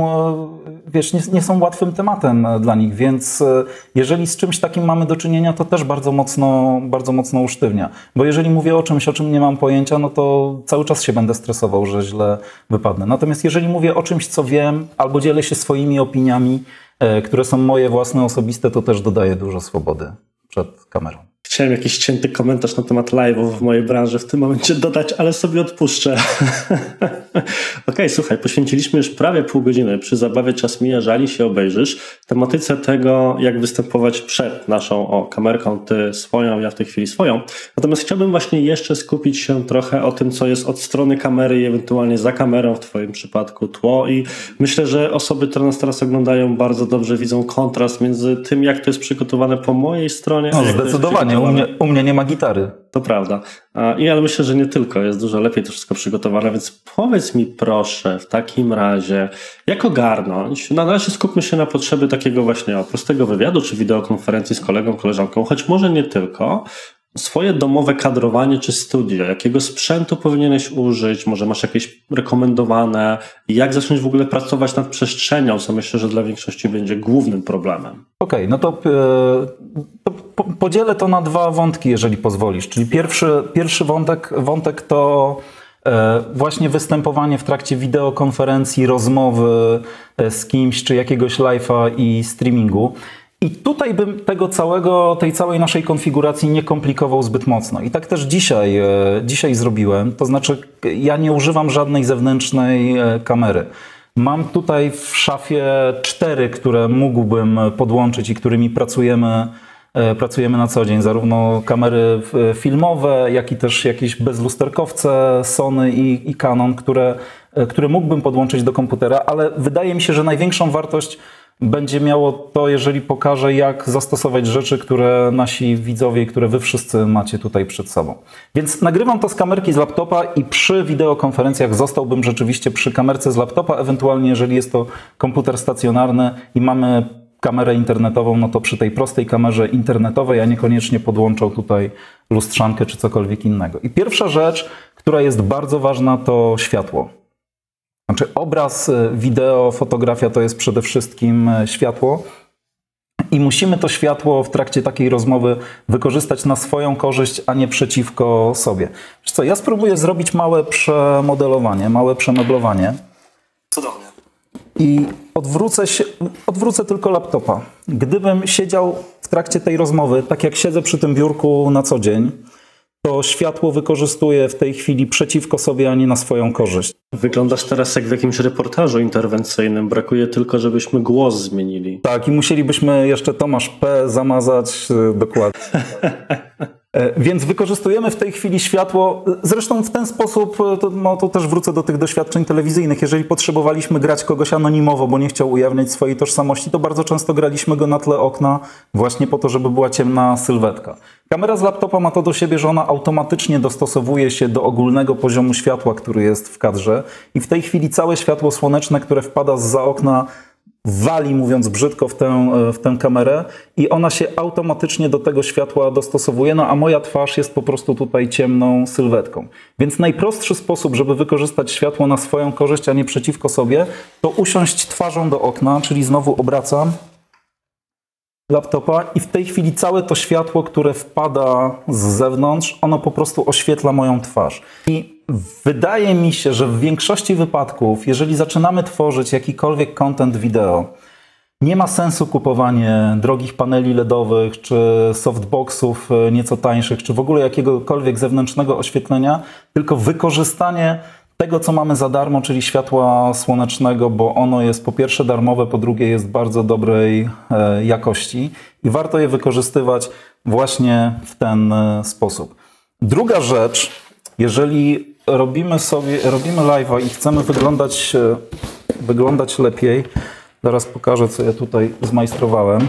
są, wiesz, nie, nie są łatwym tematem dla nich, więc jeżeli z czymś takim mamy do czynienia, to też bardzo mocno, bardzo mocno usztywnia. Bo jeżeli mówię o czymś, o czym nie mam pojęcia, no to cały czas się będę stresował, że źle wypadnę. Natomiast jeżeli mówię o czymś, co wiem, albo dzielę się swoimi opiniami, które są moje własne, osobiste, to też dodaję dużo swobody przed kamerą. Chciałem jakiś cięty komentarz na temat live'ów w mojej branży w tym momencie dodać, ale sobie odpuszczę. Okej, okay, słuchaj, poświęciliśmy już prawie pół godziny. Przy zabawie czas mija, żali się obejrzysz. Tematyce tego, jak występować przed naszą o, kamerką, ty swoją, ja w tej chwili swoją. Natomiast chciałbym właśnie jeszcze skupić się trochę o tym, co jest od strony kamery i ewentualnie za kamerą, w twoim przypadku tło. I myślę, że osoby, które nas teraz oglądają, bardzo dobrze widzą kontrast między tym, jak to jest przygotowane po mojej stronie. No, zdecydowanie. U przygotowane. U mnie, u mnie nie ma gitary. To prawda. I ale myślę, że nie tylko. Jest dużo lepiej to wszystko przygotowane, więc powiedz mi proszę w takim razie, jak ogarnąć, no na razie skupmy się na potrzeby takiego właśnie o, prostego wywiadu, czy wideokonferencji z kolegą, koleżanką, choć może nie tylko, swoje domowe kadrowanie czy studio, jakiego sprzętu powinieneś użyć, może masz jakieś rekomendowane, jak zacząć w ogóle pracować nad przestrzenią, co myślę, że dla większości będzie głównym problemem. Okej, okay, no to, to po, podzielę to na dwa wątki, jeżeli pozwolisz. Czyli pierwszy, pierwszy wątek, wątek to właśnie występowanie w trakcie wideokonferencji, rozmowy z kimś, czy jakiegoś live'a i streamingu. I tutaj bym tego całego, tej całej naszej konfiguracji nie komplikował zbyt mocno. I tak też dzisiaj, dzisiaj zrobiłem. To znaczy, ja nie używam żadnej zewnętrznej kamery. Mam tutaj w szafie cztery, które mógłbym podłączyć i którymi pracujemy, pracujemy na co dzień. Zarówno kamery filmowe, jak i też jakieś bezlusterkowce Sony i, i Canon, które, które mógłbym podłączyć do komputera, ale wydaje mi się, że największą wartość będzie miało to, jeżeli pokażę, jak zastosować rzeczy, które nasi widzowie, które wy wszyscy macie tutaj przed sobą. Więc nagrywam to z kamerki z laptopa i przy wideokonferencjach zostałbym rzeczywiście przy kamerce z laptopa, ewentualnie jeżeli jest to komputer stacjonarny i mamy kamerę internetową, no to przy tej prostej kamerze internetowej, a niekoniecznie podłączał tutaj lustrzankę czy cokolwiek innego. I pierwsza rzecz, która jest bardzo ważna, to światło. Znaczy obraz, wideo, fotografia to jest przede wszystkim światło i musimy to światło w trakcie takiej rozmowy wykorzystać na swoją korzyść, a nie przeciwko sobie. Wiesz co, ja spróbuję zrobić małe przemodelowanie, małe przemeblowanie. Cudownie. I odwrócę, się, odwrócę tylko laptopa. Gdybym siedział w trakcie tej rozmowy, tak jak siedzę przy tym biurku na co dzień, to światło wykorzystuję w tej chwili przeciwko sobie, a nie na swoją korzyść. Wyglądasz teraz jak w jakimś reportażu interwencyjnym. Brakuje tylko, żebyśmy głos zmienili. Tak, i musielibyśmy jeszcze Tomasz P. zamazać dokładnie. Więc wykorzystujemy w tej chwili światło, zresztą w ten sposób, to, no, to też wrócę do tych doświadczeń telewizyjnych. Jeżeli potrzebowaliśmy grać kogoś anonimowo, bo nie chciał ujawniać swojej tożsamości, to bardzo często graliśmy go na tle okna właśnie po to, żeby była ciemna sylwetka. Kamera z laptopa ma to do siebie, że ona automatycznie dostosowuje się do ogólnego poziomu światła, który jest w kadrze i w tej chwili całe światło słoneczne, które wpada zza okna, wali, mówiąc brzydko, w tę, w tę kamerę i ona się automatycznie do tego światła dostosowuje, no a moja twarz jest po prostu tutaj ciemną sylwetką. Więc najprostszy sposób, żeby wykorzystać światło na swoją korzyść, a nie przeciwko sobie, to usiąść twarzą do okna, czyli znowu obracam laptopa i w tej chwili całe to światło, które wpada z zewnątrz, ono po prostu oświetla moją twarz. I wydaje mi się, że w większości wypadków, jeżeli zaczynamy tworzyć jakikolwiek content wideo, nie ma sensu kupowanie drogich paneli ledowych, czy softboxów nieco tańszych, czy w ogóle jakiegokolwiek zewnętrznego oświetlenia, tylko wykorzystanie tego, co mamy za darmo, czyli światła słonecznego, bo ono jest po pierwsze darmowe, po drugie jest bardzo dobrej e, jakości i warto je wykorzystywać właśnie w ten e, sposób. Druga rzecz, jeżeli robimy sobie, robimy live'a i chcemy wyglądać, e, wyglądać lepiej, zaraz pokażę, co ja tutaj zmajstrowałem,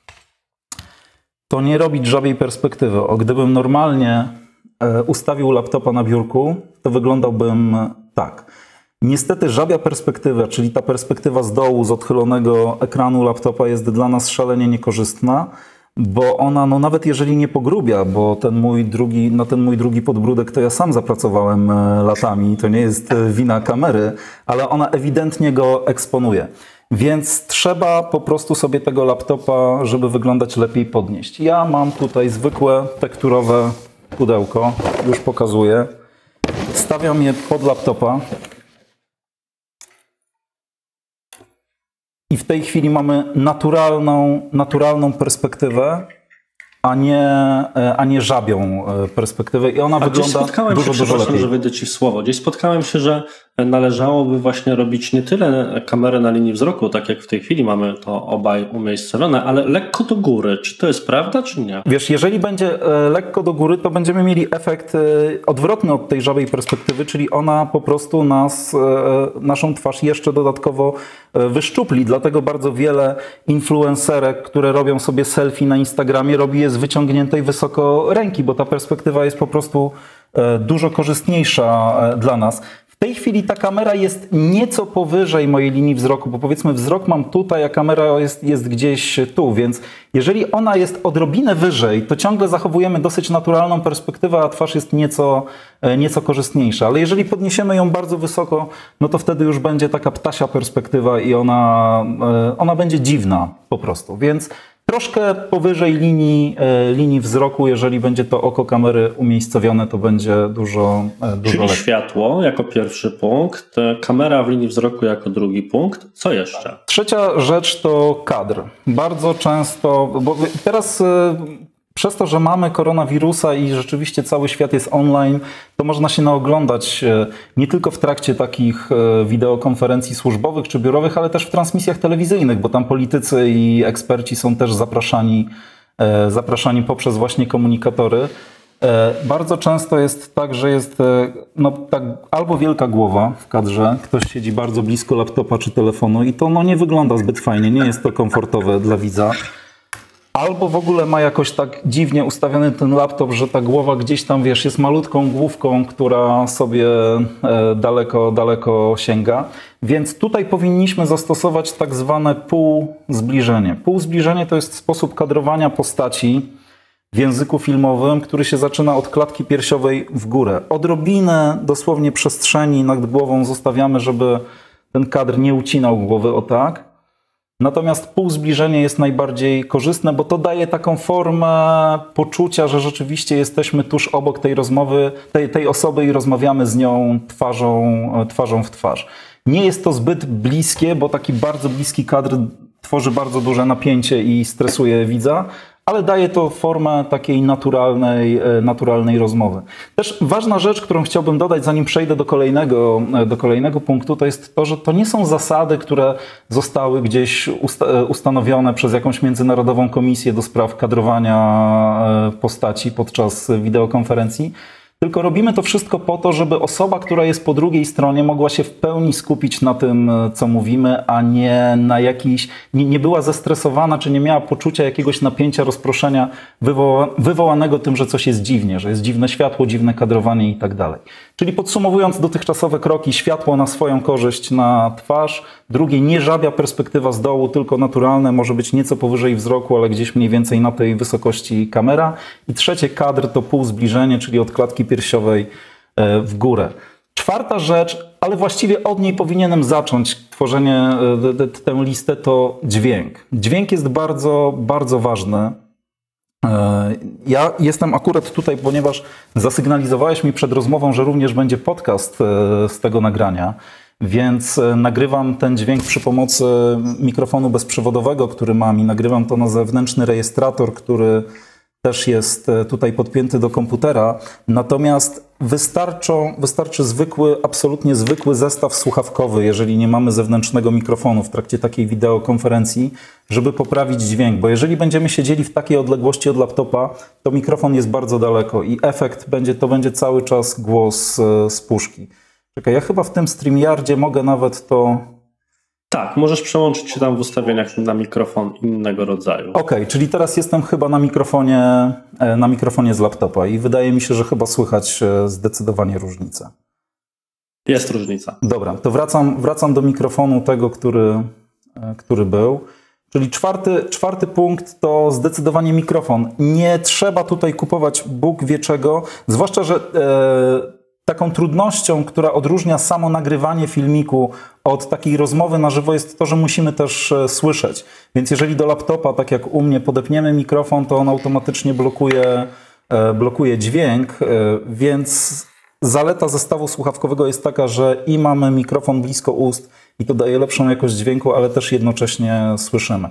to nie robić żabiej perspektywy. O, gdybym normalnie e, ustawił laptopa na biurku, to wyglądałbym tak. Niestety żabia perspektywa, czyli ta perspektywa z dołu, z odchylonego ekranu laptopa jest dla nas szalenie niekorzystna, bo ona, no nawet jeżeli nie pogrubia, bo ten mój drugi, na ten mój drugi podbródek to ja sam zapracowałem latami, to nie jest wina kamery, ale ona ewidentnie go eksponuje. Więc trzeba po prostu sobie tego laptopa, żeby wyglądać lepiej, podnieść. Ja mam tutaj zwykłe tekturowe pudełko, już pokazuję. Stawiam je pod laptopa i w tej chwili mamy naturalną, naturalną perspektywę, a nie, a nie żabią perspektywę i ona a wygląda spotkałem dużo, się, dużo lepiej. że wyjdę Ci w słowo. Gdzieś spotkałem się, że należałoby właśnie robić nie tyle kamerę na linii wzroku, tak jak w tej chwili mamy to obaj umiejscowione, ale lekko do góry. Czy to jest prawda, czy nie? Wiesz, jeżeli będzie lekko do góry, to będziemy mieli efekt odwrotny od tej żabiej perspektywy, czyli ona po prostu nas, naszą twarz jeszcze dodatkowo wyszczupli. Dlatego bardzo wiele influencerek, które robią sobie selfie na Instagramie, robi je z wyciągniętej wysoko ręki, bo ta perspektywa jest po prostu dużo korzystniejsza dla nas. W tej chwili ta kamera jest nieco powyżej mojej linii wzroku, bo powiedzmy wzrok mam tutaj, a kamera jest, jest gdzieś tu, więc jeżeli ona jest odrobinę wyżej, to ciągle zachowujemy dosyć naturalną perspektywę, a twarz jest nieco, nieco korzystniejsza. Ale jeżeli podniesiemy ją bardzo wysoko, no to wtedy już będzie taka ptasia perspektywa i ona, ona będzie dziwna po prostu, więc troszkę powyżej linii, linii wzroku, jeżeli będzie to oko kamery umiejscowione, to będzie dużo, dużo Czyli lepiej. światło jako pierwszy punkt, kamera w linii wzroku jako drugi punkt. Co jeszcze? Trzecia rzecz to kadr. Bardzo często, bo teraz przez to, że mamy koronawirusa i rzeczywiście cały świat jest online, to można się naoglądać nie tylko w trakcie takich wideokonferencji służbowych czy biurowych, ale też w transmisjach telewizyjnych, bo tam politycy i eksperci są też zapraszani, zapraszani poprzez właśnie komunikatory. Bardzo często jest tak, że jest no, tak, albo wielka głowa w kadrze, ktoś siedzi bardzo blisko laptopa czy telefonu i to no, nie wygląda zbyt fajnie, nie jest to komfortowe dla widza. Albo w ogóle ma jakoś tak dziwnie ustawiony ten laptop, że ta głowa gdzieś tam, wiesz, jest malutką główką, która sobie daleko, daleko sięga. Więc tutaj powinniśmy zastosować tak zwane półzbliżenie. Półzbliżenie to jest sposób kadrowania postaci w języku filmowym, który się zaczyna od klatki piersiowej w górę. Odrobinę dosłownie przestrzeni nad głową zostawiamy, żeby ten kadr nie ucinał głowy o tak. Natomiast półzbliżenie jest najbardziej korzystne, bo to daje taką formę poczucia, że rzeczywiście jesteśmy tuż obok tej rozmowy, tej, tej osoby i rozmawiamy z nią twarzą, twarzą w twarz. Nie jest to zbyt bliskie, bo taki bardzo bliski kadr tworzy bardzo duże napięcie i stresuje widza, ale daje to formę takiej naturalnej, naturalnej rozmowy. Też ważna rzecz, którą chciałbym dodać, zanim przejdę do kolejnego, do kolejnego punktu, to jest to, że to nie są zasady, które zostały gdzieś usta ustanowione przez jakąś międzynarodową komisję do spraw kadrowania postaci podczas wideokonferencji, tylko robimy to wszystko po to, żeby osoba, która jest po drugiej stronie, mogła się w pełni skupić na tym, co mówimy, a nie na jakiś, nie, nie była zestresowana, czy nie miała poczucia jakiegoś napięcia, rozproszenia wywoła, wywołanego tym, że coś jest dziwnie, że jest dziwne światło, dziwne kadrowanie i tak dalej. Czyli podsumowując dotychczasowe kroki, światło na swoją korzyść na twarz, drugie nie żabia perspektywa z dołu, tylko naturalne, może być nieco powyżej wzroku, ale gdzieś mniej więcej na tej wysokości kamera. I trzecie kadr to półzbliżenie, czyli od klatki piersiowej w górę. Czwarta rzecz, ale właściwie od niej powinienem zacząć tworzenie, tę listę, to dźwięk. Dźwięk jest bardzo, bardzo ważny. Ja jestem akurat tutaj, ponieważ zasygnalizowałeś mi przed rozmową, że również będzie podcast z tego nagrania, więc nagrywam ten dźwięk przy pomocy mikrofonu bezprzewodowego, który mam i nagrywam to na zewnętrzny rejestrator, który też jest tutaj podpięty do komputera. Natomiast wystarczą, wystarczy zwykły, absolutnie zwykły zestaw słuchawkowy, jeżeli nie mamy zewnętrznego mikrofonu w trakcie takiej wideokonferencji, żeby poprawić dźwięk. Bo jeżeli będziemy siedzieli w takiej odległości od laptopa, to mikrofon jest bardzo daleko i efekt będzie, to będzie cały czas głos z puszki. Czekaj, ja chyba w tym StreamYardzie mogę nawet to... Tak, możesz przełączyć się tam w ustawieniach na mikrofon innego rodzaju. Okej, okay, czyli teraz jestem chyba na mikrofonie, na mikrofonie z laptopa i wydaje mi się, że chyba słychać zdecydowanie różnicę. Jest różnica. Dobra, to wracam, wracam do mikrofonu tego, który, który był. Czyli czwarty, czwarty punkt to zdecydowanie mikrofon. Nie trzeba tutaj kupować Bóg wie czego, zwłaszcza, że... E, Taką trudnością, która odróżnia samo nagrywanie filmiku od takiej rozmowy na żywo, jest to, że musimy też słyszeć. Więc jeżeli do laptopa, tak jak u mnie, podepniemy mikrofon, to on automatycznie blokuje, blokuje dźwięk, więc zaleta zestawu słuchawkowego jest taka, że i mamy mikrofon blisko ust i to daje lepszą jakość dźwięku, ale też jednocześnie słyszymy.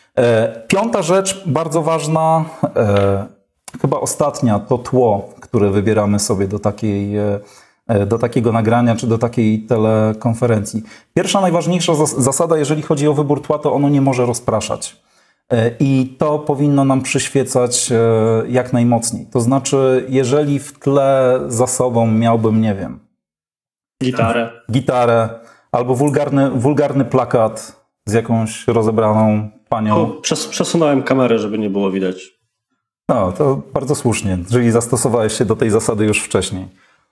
Piąta rzecz, bardzo ważna, chyba ostatnia, to tło, które wybieramy sobie do takiej, do takiego nagrania czy do takiej telekonferencji. Pierwsza, najważniejsza zasada, jeżeli chodzi o wybór tła, to ono nie może rozpraszać. I to powinno nam przyświecać jak najmocniej. To znaczy, jeżeli w tle za sobą miałbym, nie wiem... Gitarę. Gitarę albo wulgarny, wulgarny plakat z jakąś rozebraną panią. O, przes- przesunąłem kamerę, żeby nie było widać. No, to bardzo słusznie, jeżeli zastosowałeś się do tej zasady już wcześniej.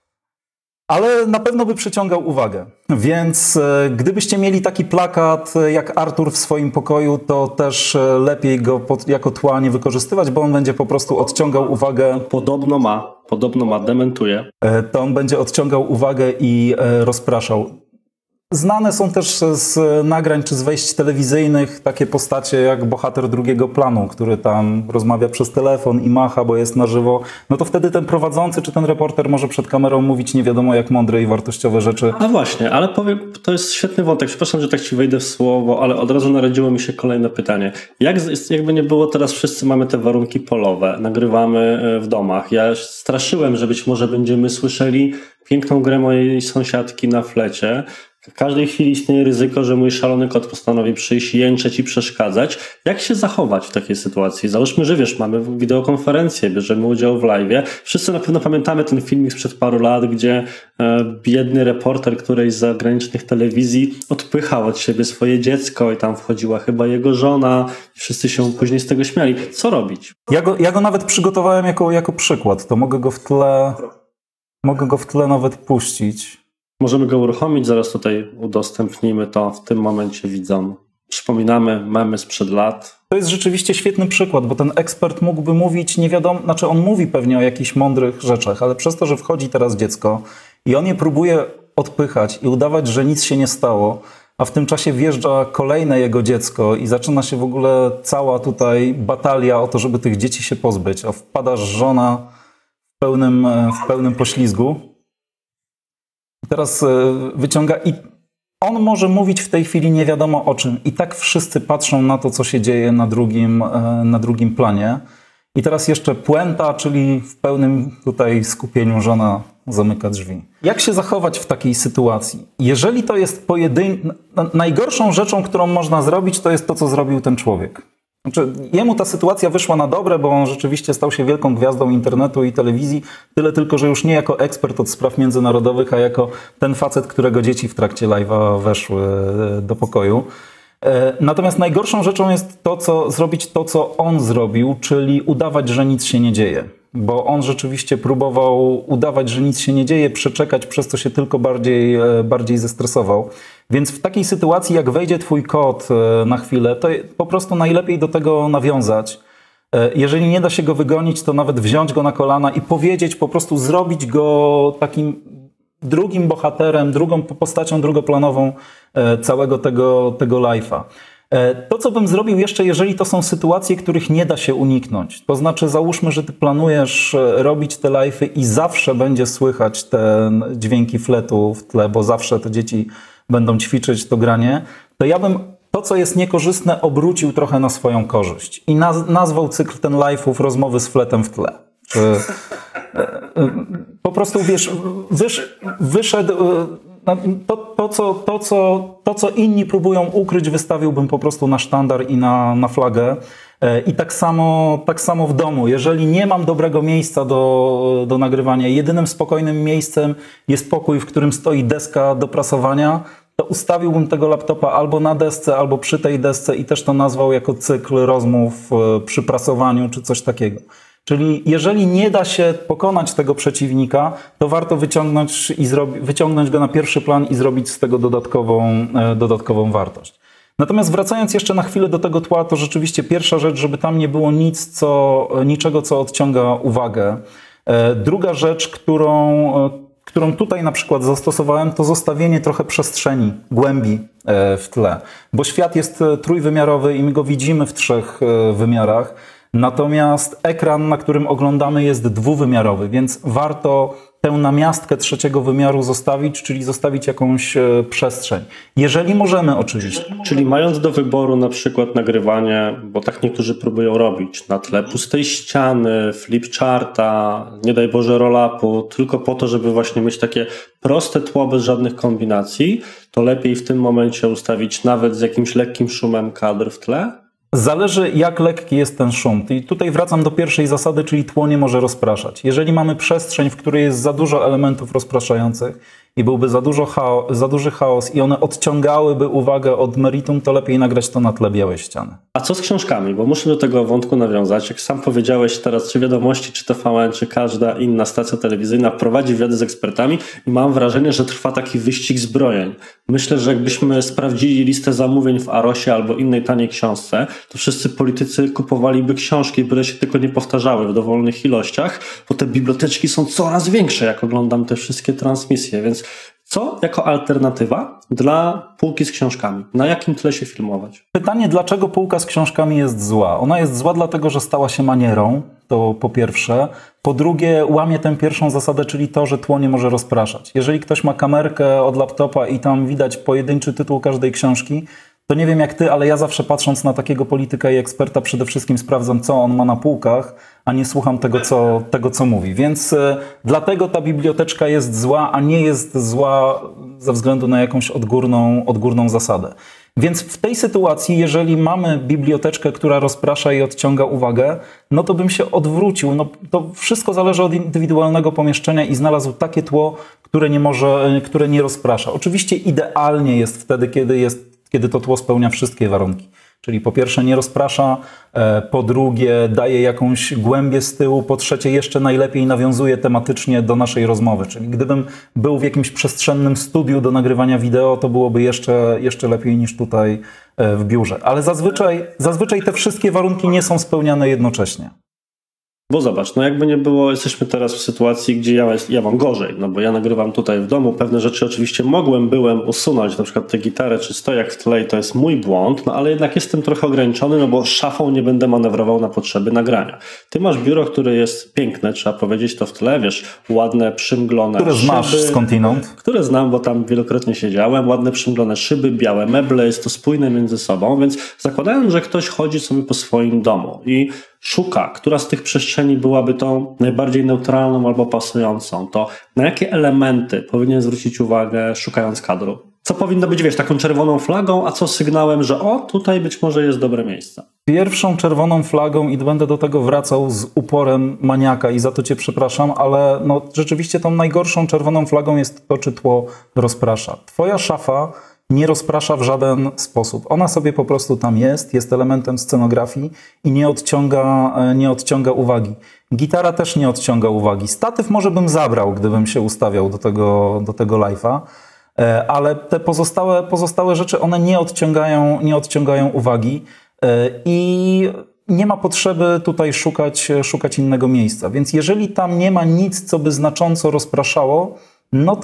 Ale na pewno by przyciągał uwagę. Więc e, gdybyście mieli taki plakat jak Artur w swoim pokoju, to też e, lepiej go pod, jako tła nie wykorzystywać, bo on będzie po prostu odciągał uwagę. Podobno ma, podobno ma, dementuje. E, to on będzie odciągał uwagę i e, rozpraszał. Znane są też z nagrań czy z wejść telewizyjnych takie postacie jak bohater drugiego planu, który tam rozmawia przez telefon i macha, bo jest na żywo. No to wtedy ten prowadzący czy ten reporter może przed kamerą mówić nie wiadomo jak mądre i wartościowe rzeczy. A właśnie, ale powiem, to jest świetny wątek. Przepraszam, że tak ci wejdę w słowo, ale od razu narodziło mi się kolejne pytanie. Jak, jakby nie było, teraz wszyscy mamy te warunki polowe, nagrywamy w domach. Ja straszyłem, że być może będziemy słyszeli piękną grę mojej sąsiadki na flecie. W każdej chwili istnieje ryzyko, że mój szalony kot postanowi przyjść, jęczeć i przeszkadzać. Jak się zachować w takiej sytuacji? Załóżmy, że wiesz, mamy wideokonferencję, bierzemy udział w live'ie. Wszyscy na pewno pamiętamy ten filmik sprzed paru lat, gdzie e, biedny reporter którejś z zagranicznych telewizji odpychał od siebie swoje dziecko i tam wchodziła chyba jego żona i wszyscy się później z tego śmiali. Co robić? Ja go, ja go nawet przygotowałem jako, jako przykład. To mogę go w tle, mogę go w tle nawet puścić. Możemy go uruchomić, zaraz tutaj udostępnimy to w tym momencie widzom. Przypominamy, memy sprzed lat. To jest rzeczywiście świetny przykład, bo ten ekspert mógłby mówić nie wiadomo, znaczy on mówi pewnie o jakichś mądrych rzeczach, ale przez to, że wchodzi teraz dziecko i on je próbuje odpychać i udawać, że nic się nie stało, a w tym czasie wjeżdża kolejne jego dziecko i zaczyna się w ogóle cała tutaj batalia o to, żeby tych dzieci się pozbyć, a wpada żona w pełnym, w pełnym poślizgu. I teraz wyciąga i on może mówić w tej chwili nie wiadomo o czym. I tak wszyscy patrzą na to, co się dzieje na drugim, na drugim planie. I teraz jeszcze puenta, czyli w pełnym tutaj skupieniu żona zamyka drzwi. Jak się zachować w takiej sytuacji? Jeżeli to jest pojedyn... Najgorszą rzeczą, którą można zrobić, to jest to, co zrobił ten człowiek. Znaczy, jemu ta sytuacja wyszła na dobre, bo on rzeczywiście stał się wielką gwiazdą internetu i telewizji. Tyle tylko, że już nie jako ekspert od spraw międzynarodowych, a jako ten facet, którego dzieci w trakcie live'a weszły do pokoju. Natomiast najgorszą rzeczą jest to, co zrobić to, co on zrobił, czyli udawać, że nic się nie dzieje. Bo on rzeczywiście próbował udawać, że nic się nie dzieje, przeczekać, przez co się tylko bardziej, bardziej zestresował. Więc w takiej sytuacji, jak wejdzie twój kot na chwilę, to po prostu najlepiej do tego nawiązać. Jeżeli nie da się go wygonić, to nawet wziąć go na kolana i powiedzieć, po prostu zrobić go takim drugim bohaterem, drugą postacią drugoplanową całego tego, tego live'a. To, co bym zrobił jeszcze, jeżeli to są sytuacje, których nie da się uniknąć, to znaczy załóżmy, że ty planujesz robić te live'y i zawsze będzie słychać te dźwięki fletu w tle, bo zawsze te dzieci będą ćwiczyć to granie, to ja bym to, co jest niekorzystne, obrócił trochę na swoją korzyść i naz- nazwał cykl ten live'ów rozmowy z fletem w tle. Czy, po prostu, wiesz, wysz, wyszedł... To, to, co, to, co, to, co inni próbują ukryć, wystawiłbym po prostu na sztandar i na, na flagę. I tak samo, tak samo w domu. Jeżeli nie mam dobrego miejsca do, do nagrywania, jedynym spokojnym miejscem jest pokój, w którym stoi deska do prasowania, to ustawiłbym tego laptopa albo na desce, albo przy tej desce i też to nazwał jako cykl rozmów przy prasowaniu czy coś takiego. Czyli jeżeli nie da się pokonać tego przeciwnika, to warto wyciągnąć, i zrobi, wyciągnąć go na pierwszy plan i zrobić z tego dodatkową, e, dodatkową wartość. Natomiast wracając jeszcze na chwilę do tego tła, to rzeczywiście pierwsza rzecz, żeby tam nie było nic, co, niczego, co odciąga uwagę. E, druga rzecz, którą, e, którą tutaj na przykład zastosowałem, to zostawienie trochę przestrzeni, głębi e, w tle. Bo świat jest trójwymiarowy i my go widzimy w trzech e, wymiarach. Natomiast ekran, na którym oglądamy, jest dwuwymiarowy, więc warto tę namiastkę trzeciego wymiaru zostawić, czyli zostawić jakąś przestrzeń. Jeżeli możemy oczywiście. Czyli mając do wyboru na przykład nagrywanie, bo tak niektórzy próbują robić, na tle pustej ściany, flipcharta, nie daj Boże roll-upu, tylko po to, żeby właśnie mieć takie proste tło bez żadnych kombinacji, to lepiej w tym momencie ustawić nawet z jakimś lekkim szumem kadr w tle? Zależy, jak lekki jest ten szum. I tutaj wracam do pierwszej zasady, czyli tło nie może rozpraszać. Jeżeli mamy przestrzeń, w której jest za dużo elementów rozpraszających i byłby za, dużo chao- za duży chaos i one odciągałyby uwagę od meritum, to lepiej nagrać to na tle białej ściany. A co z książkami? Bo muszę do tego wątku nawiązać. Jak sam powiedziałeś teraz, czy Wiadomości, czy T V N, czy każda inna stacja telewizyjna prowadzi wywiady z ekspertami i mam wrażenie, że trwa taki wyścig zbrojeń. Myślę, że jakbyśmy sprawdzili listę zamówień w Arosie albo innej taniej książce, to wszyscy politycy kupowaliby książki, byle się tylko nie powtarzały w dowolnych ilościach, bo te biblioteczki są coraz większe, jak oglądam te wszystkie transmisje, więc co jako alternatywa dla półki z książkami? Na jakim tle się filmować? Pytanie, dlaczego półka z książkami jest zła? Ona jest zła dlatego, że stała się manierą, to po pierwsze. Po drugie, łamie tę pierwszą zasadę, czyli to, że tło nie może rozpraszać. Jeżeli ktoś ma kamerkę od laptopa i tam widać pojedynczy tytuł każdej książki, to nie wiem jak ty, ale ja zawsze patrząc na takiego polityka i eksperta przede wszystkim sprawdzam, co on ma na półkach, a nie słucham tego, co, tego, co mówi. Więc y, dlatego ta biblioteczka jest zła, a nie jest zła ze względu na jakąś odgórną, odgórną zasadę. Więc w tej sytuacji, jeżeli mamy biblioteczkę, która rozprasza i odciąga uwagę, no to bym się odwrócił. No, to wszystko zależy od indywidualnego pomieszczenia i znalazł takie tło, które nie może, które nie rozprasza. Oczywiście idealnie jest wtedy, kiedy jest kiedy to tło spełnia wszystkie warunki. Czyli po pierwsze nie rozprasza, po drugie daje jakąś głębię z tyłu, po trzecie jeszcze najlepiej nawiązuje tematycznie do naszej rozmowy. Czyli gdybym był w jakimś przestrzennym studiu do nagrywania wideo, to byłoby jeszcze, jeszcze lepiej niż tutaj w biurze. Ale zazwyczaj, zazwyczaj te wszystkie warunki nie są spełniane jednocześnie. Bo zobacz, no jakby nie było, jesteśmy teraz w sytuacji, gdzie ja, ja mam gorzej, no bo ja nagrywam tutaj w domu, pewne rzeczy oczywiście mogłem, byłem usunąć, na przykład tę gitarę czy stojak w tle i to jest mój błąd, no ale jednak jestem trochę ograniczony, no bo szafą nie będę manewrował na potrzeby nagrania. Ty masz biuro, które jest piękne, trzeba powiedzieć to w tle, wiesz, ładne, przymglone które szyby. Które znasz skądinąd? Które znam, bo tam wielokrotnie siedziałem, ładne przymglone szyby, białe meble, jest to spójne między sobą, więc zakładając, że ktoś chodzi sobie po swoim domu i szuka, która z tych przestrzeni byłaby tą najbardziej neutralną albo pasującą, to na jakie elementy powinien zwrócić uwagę szukając kadru? Co powinno być, wiesz, taką czerwoną flagą, a co sygnałem, że o, tutaj być może jest dobre miejsce? Pierwszą czerwoną flagą, i będę do tego wracał z uporem maniaka i za to cię przepraszam, ale no, rzeczywiście tą najgorszą czerwoną flagą jest to, czy tło rozprasza. Twoja szafa nie rozprasza w żaden sposób. Ona sobie po prostu tam jest, jest elementem scenografii i nie odciąga, nie odciąga uwagi. Gitara też nie odciąga uwagi. Statyw może bym zabrał, gdybym się ustawiał do tego, do tego live'a, ale te pozostałe, pozostałe rzeczy, one nie odciągają, nie odciągają uwagi i nie ma potrzeby tutaj szukać, szukać innego miejsca. Więc jeżeli tam nie ma nic, co by znacząco rozpraszało, no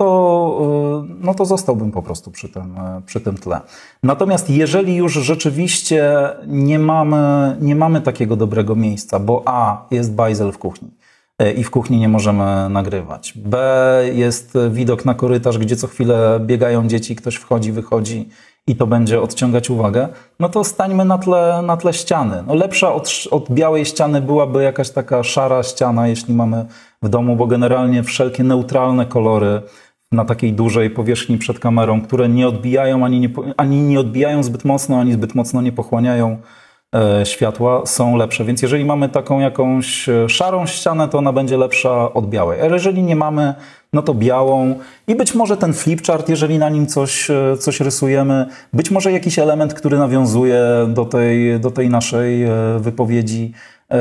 to, no to zostałbym po prostu przy tym, przy tym tle. Natomiast jeżeli już rzeczywiście nie mamy, nie mamy takiego dobrego miejsca, bo A, jest bajzel w kuchni i w kuchni nie możemy nagrywać, B, jest widok na korytarz, gdzie co chwilę biegają dzieci, ktoś wchodzi, wychodzi i to będzie odciągać uwagę, no to stańmy na tle, na tle ściany. No lepsza od, od białej ściany byłaby jakaś taka szara ściana, jeśli mamy w domu, bo generalnie wszelkie neutralne kolory na takiej dużej powierzchni przed kamerą, które nie odbijają ani nie, ani nie odbijają zbyt mocno, ani zbyt mocno nie pochłaniają e, światła, są lepsze. Więc jeżeli mamy taką jakąś szarą ścianę, to ona będzie lepsza od białej. Ale jeżeli nie mamy, no to białą i być może ten flipchart, jeżeli na nim coś, coś rysujemy, być może jakiś element, który nawiązuje do tej, do tej naszej wypowiedzi.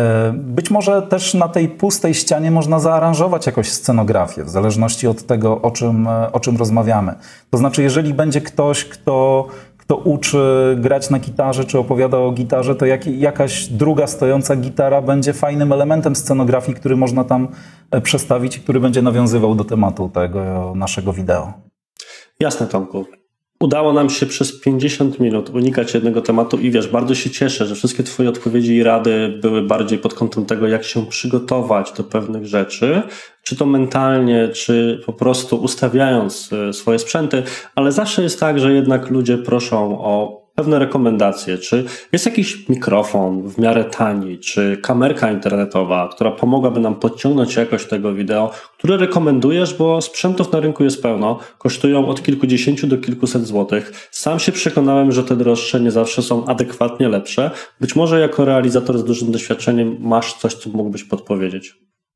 Być może też na tej pustej ścianie można zaaranżować jakąś scenografię, w zależności od tego, o czym, o czym rozmawiamy. To znaczy, jeżeli będzie ktoś, kto, kto uczy grać na gitarze, czy opowiada o gitarze, to jak, jakaś druga stojąca gitara będzie fajnym elementem scenografii, który można tam przestawić i który będzie nawiązywał do tematu tego naszego wideo. Jasne, Tomku. Udało nam się przez pięćdziesiąt minut unikać jednego tematu i wiesz, bardzo się cieszę, że wszystkie twoje odpowiedzi i rady były bardziej pod kątem tego, jak się przygotować do pewnych rzeczy, czy to mentalnie, czy po prostu ustawiając swoje sprzęty, ale zawsze jest tak, że jednak ludzie proszą o pewne rekomendacje, czy jest jakiś mikrofon w miarę tani, czy kamerka internetowa, która pomogłaby nam podciągnąć jakość tego wideo, które rekomendujesz, bo sprzętów na rynku jest pełno, kosztują od kilkudziesięciu do kilkuset złotych. Sam się przekonałem, że te droższe nie zawsze są adekwatnie lepsze. Być może jako realizator z dużym doświadczeniem masz coś, co mógłbyś podpowiedzieć.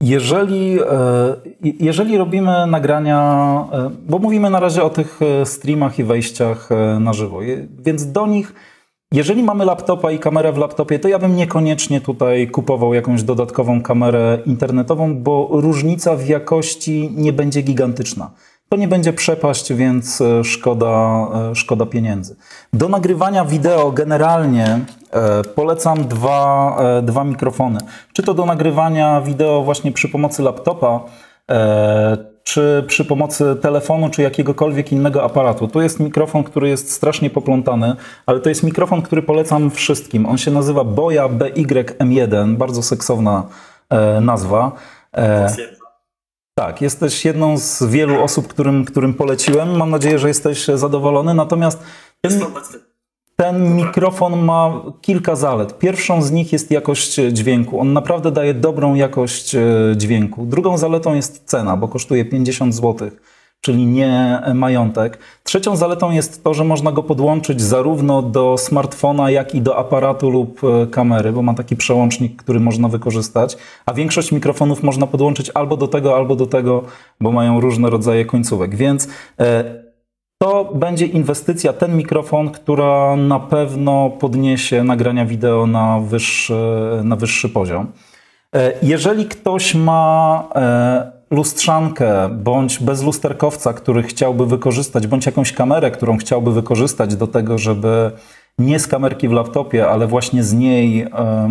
Jeżeli, jeżeli robimy nagrania, bo mówimy na razie o tych streamach i wejściach na żywo, więc do nich, jeżeli mamy laptopa i kamerę w laptopie, to ja bym niekoniecznie tutaj kupował jakąś dodatkową kamerę internetową, bo różnica w jakości nie będzie gigantyczna. To nie będzie przepaść, więc szkoda, szkoda pieniędzy. Do nagrywania wideo generalnie e, polecam dwa, e, dwa mikrofony. Czy to do nagrywania wideo właśnie przy pomocy laptopa, e, czy przy pomocy telefonu, czy jakiegokolwiek innego aparatu. Tu jest mikrofon, który jest strasznie poplątany, ale to jest mikrofon, który polecam wszystkim. On się nazywa Boya B Y M jeden, bardzo seksowna e, nazwa. E, Tak, jesteś jedną z wielu osób, którym, którym poleciłem. Mam nadzieję, że jesteś zadowolony. Natomiast ten, ten mikrofon ma kilka zalet. Pierwszą z nich jest jakość dźwięku. On naprawdę daje dobrą jakość dźwięku. Drugą zaletą jest cena, bo kosztuje pięćdziesiąt złotych, czyli nie majątek. Trzecią zaletą jest to, że można go podłączyć zarówno do smartfona, jak i do aparatu lub kamery, bo ma taki przełącznik, który można wykorzystać, a większość mikrofonów można podłączyć albo do tego, albo do tego, bo mają różne rodzaje końcówek. Więc e, to będzie inwestycja, ten mikrofon, która na pewno podniesie nagrania wideo na wyższy, na wyższy poziom. E, jeżeli ktoś ma e, lustrzankę, bądź bezlusterkowca, który chciałby wykorzystać, bądź jakąś kamerę, którą chciałby wykorzystać do tego, żeby nie z kamerki w laptopie, ale właśnie z niej,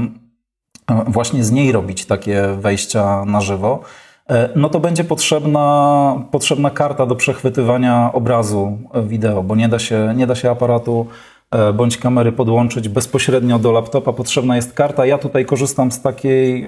właśnie z niej robić takie wejścia na żywo, no to będzie potrzebna, potrzebna karta do przechwytywania obrazu wideo, bo nie da się, nie da się aparatu bądź kamery podłączyć bezpośrednio do laptopa. Potrzebna jest karta. Ja tutaj korzystam z takiej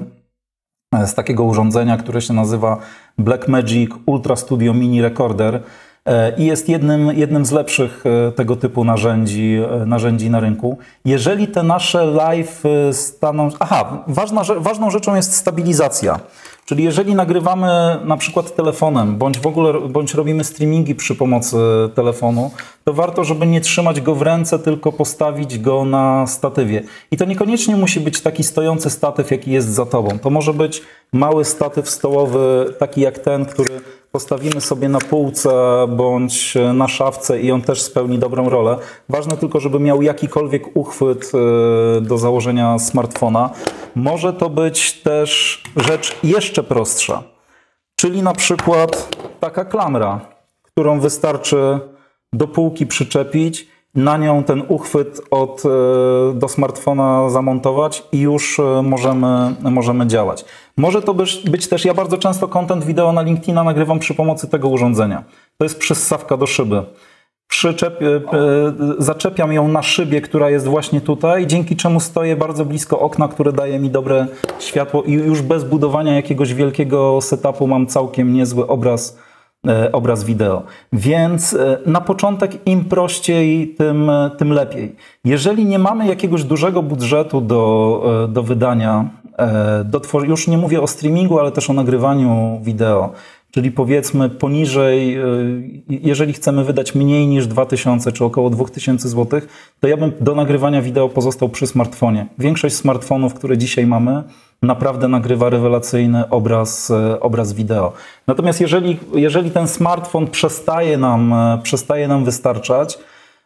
z takiego urządzenia, które się nazywa Blackmagic Ultra Studio Mini Recorder i jest jednym, jednym z lepszych tego typu narzędzi, narzędzi na rynku. Jeżeli te nasze live staną... Aha, ważna, ważną rzeczą jest stabilizacja. Czyli jeżeli nagrywamy na przykład telefonem, bądź w ogóle bądź robimy streamingi przy pomocy telefonu, to warto, żeby nie trzymać go w ręce, tylko postawić go na statywie. I to niekoniecznie musi być taki stojący statyw, jaki jest za tobą. To może być mały statyw stołowy, taki jak ten, który postawimy sobie na półce bądź na szafce i on też spełni dobrą rolę. Ważne tylko, żeby miał jakikolwiek uchwyt do założenia smartfona. Może to być też rzecz jeszcze prostsza, czyli na przykład taka klamra, którą wystarczy do półki przyczepić, na nią ten uchwyt od, do smartfona zamontować i już możemy, możemy działać. Może to być, być też, ja bardzo często content wideo na LinkedIna nagrywam przy pomocy tego urządzenia. To jest przyssawka do szyby. Przyczep, zaczepiam ją na szybie, która jest właśnie tutaj, dzięki czemu stoję bardzo blisko okna, które daje mi dobre światło i już bez budowania jakiegoś wielkiego setupu mam całkiem niezły obraz, obraz wideo. Więc na początek im prościej, tym, tym lepiej. Jeżeli nie mamy jakiegoś dużego budżetu do, do wydania, do twor- już nie mówię o streamingu, ale też o nagrywaniu wideo, czyli powiedzmy poniżej, jeżeli chcemy wydać mniej niż dwa tysiące czy około dwa tysiące złotych, to ja bym do nagrywania wideo pozostał przy smartfonie. Większość smartfonów, które dzisiaj mamy, naprawdę nagrywa rewelacyjny obraz, obraz wideo. Natomiast jeżeli, jeżeli ten smartfon przestaje nam, przestaje nam wystarczać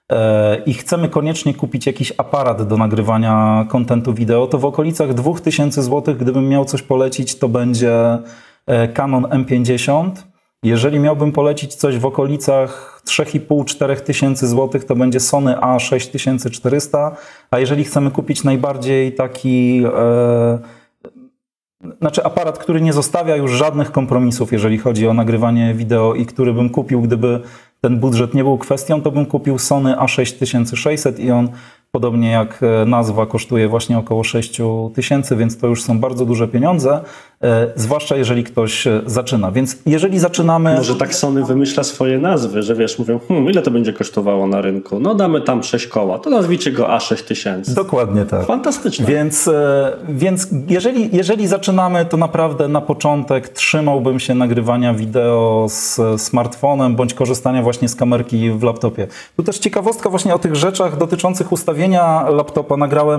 i chcemy koniecznie kupić jakiś aparat do nagrywania kontentu wideo, to w okolicach dwa tysiące złotych, gdybym miał coś polecić, to będzie Canon M pięćdziesiąt. Jeżeli miałbym polecić coś w okolicach trzy i pół do czterech tysięcy złotych, to będzie Sony A sześć tysięcy czterysta, a jeżeli chcemy kupić najbardziej taki e, znaczy aparat, który nie zostawia już żadnych kompromisów, jeżeli chodzi o nagrywanie wideo i który bym kupił, gdyby ten budżet nie był kwestią, to bym kupił Sony A sześć tysięcy sześćset i on, podobnie jak nazwa, kosztuje właśnie około sześć tysięcy, więc to już są bardzo duże pieniądze, e, zwłaszcza jeżeli ktoś zaczyna. Więc jeżeli zaczynamy... Może tak Sony wymyśla swoje nazwy, że wiesz, mówią, hmm, ile to będzie kosztowało na rynku? No damy tam sześć koła, to nazwijcie go A sześć tysięcy. Dokładnie tak. Fantastyczne. Więc, e, więc jeżeli, jeżeli zaczynamy, to naprawdę na początek trzymałbym się nagrywania wideo z smartfonem, bądź korzystania właśnie z kamerki w laptopie. Tu też ciekawostka właśnie o tych rzeczach dotyczących ustawienia laptopa. Nagrałem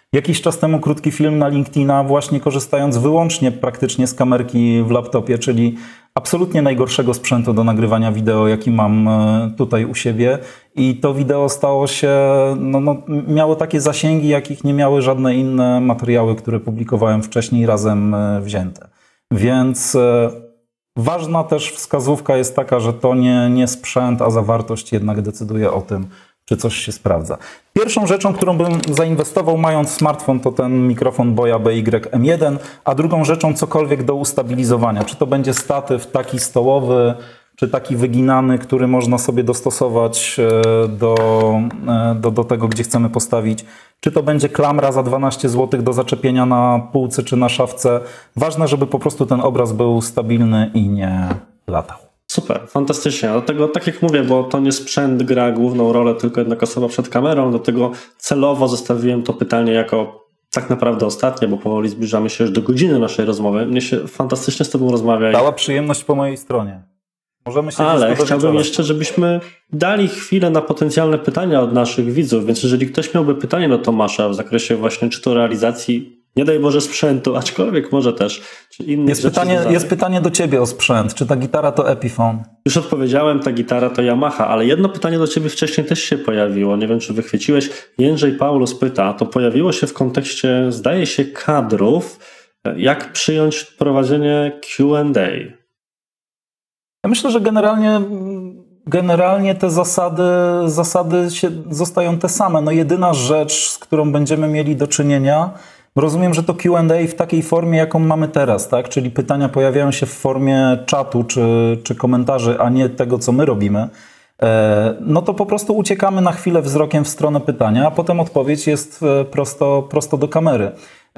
Jakiś czas temu krótki film na LinkedIna, właśnie korzystając wyłącznie praktycznie z kamerki w laptopie, czyli absolutnie najgorszego sprzętu do nagrywania wideo, jaki mam tutaj u siebie. I to wideo stało się, no, no, miało takie zasięgi, jakich nie miały żadne inne materiały, które publikowałem wcześniej razem wzięte. Więc ważna też wskazówka jest taka, że to nie, nie sprzęt, a zawartość jednak decyduje o tym, czy coś się sprawdza. Pierwszą rzeczą, którą bym zainwestował mając smartfon, to ten mikrofon Boya B Y M jeden, a drugą rzeczą cokolwiek do ustabilizowania. Czy to będzie statyw taki stołowy, czy taki wyginany, który można sobie dostosować do, do, do tego, gdzie chcemy postawić. Czy to będzie klamra za dwanaście złotych do zaczepienia na półce czy na szafce. Ważne, żeby po prostu ten obraz był stabilny i nie latał. Super, fantastycznie. Dlatego, tak jak mówię, bo to nie sprzęt gra główną rolę, tylko jednak osoba przed kamerą, dlatego celowo zostawiłem to pytanie jako tak naprawdę ostatnie, bo powoli zbliżamy się już do godziny naszej rozmowy. Mnie się fantastycznie z Tobą rozmawia. Dała przyjemność po mojej stronie. Możemy się Ale chciałbym jeszcze, żebyśmy dali chwilę na potencjalne pytania od naszych widzów, więc jeżeli ktoś miałby pytanie do Tomasza w zakresie właśnie czy to realizacji, nie daj Boże sprzętu, aczkolwiek może też, czy innych jest pytanie, związanych. Jest pytanie do Ciebie o sprzęt. Czy ta gitara to Epiphone? Już odpowiedziałem, ta gitara to Yamaha, ale jedno pytanie do Ciebie wcześniej też się pojawiło. Nie wiem, czy wychwyciłeś. Jędrzej Paulus pyta, to pojawiło się w kontekście, zdaje się, kadrów, jak przyjąć prowadzenie Q and A. Ja myślę, że generalnie, generalnie te zasady, zasady się, zostają te same. No jedyna rzecz, z którą będziemy mieli do czynienia, rozumiem, że to Q and A w takiej formie, jaką mamy teraz, tak? Czyli pytania pojawiają się w formie czatu czy, czy komentarzy, a nie tego, co my robimy. No to po prostu uciekamy na chwilę wzrokiem w stronę pytania, a potem odpowiedź jest prosto, prosto do kamery.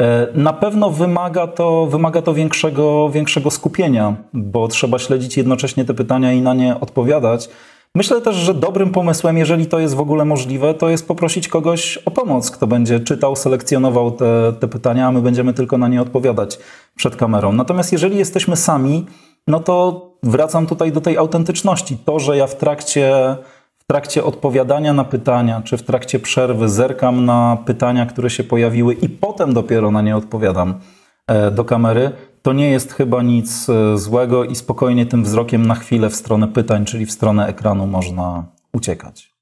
Na pewno wymaga to, wymaga to większego, większego skupienia, bo trzeba śledzić jednocześnie te pytania i na nie odpowiadać. Myślę też, że dobrym pomysłem, jeżeli to jest w ogóle możliwe, to jest poprosić kogoś o pomoc, kto będzie czytał, selekcjonował te, te pytania, a my będziemy tylko na nie odpowiadać przed kamerą. Natomiast jeżeli jesteśmy sami, no to wracam tutaj do tej autentyczności. To, że ja w trakcie, w trakcie odpowiadania na pytania, czy w trakcie przerwy zerkam na pytania, które się pojawiły i potem dopiero na nie odpowiadam do kamery, to nie jest chyba nic złego i spokojnie tym wzrokiem na chwilę w stronę pytań, czyli w stronę ekranu można uciekać.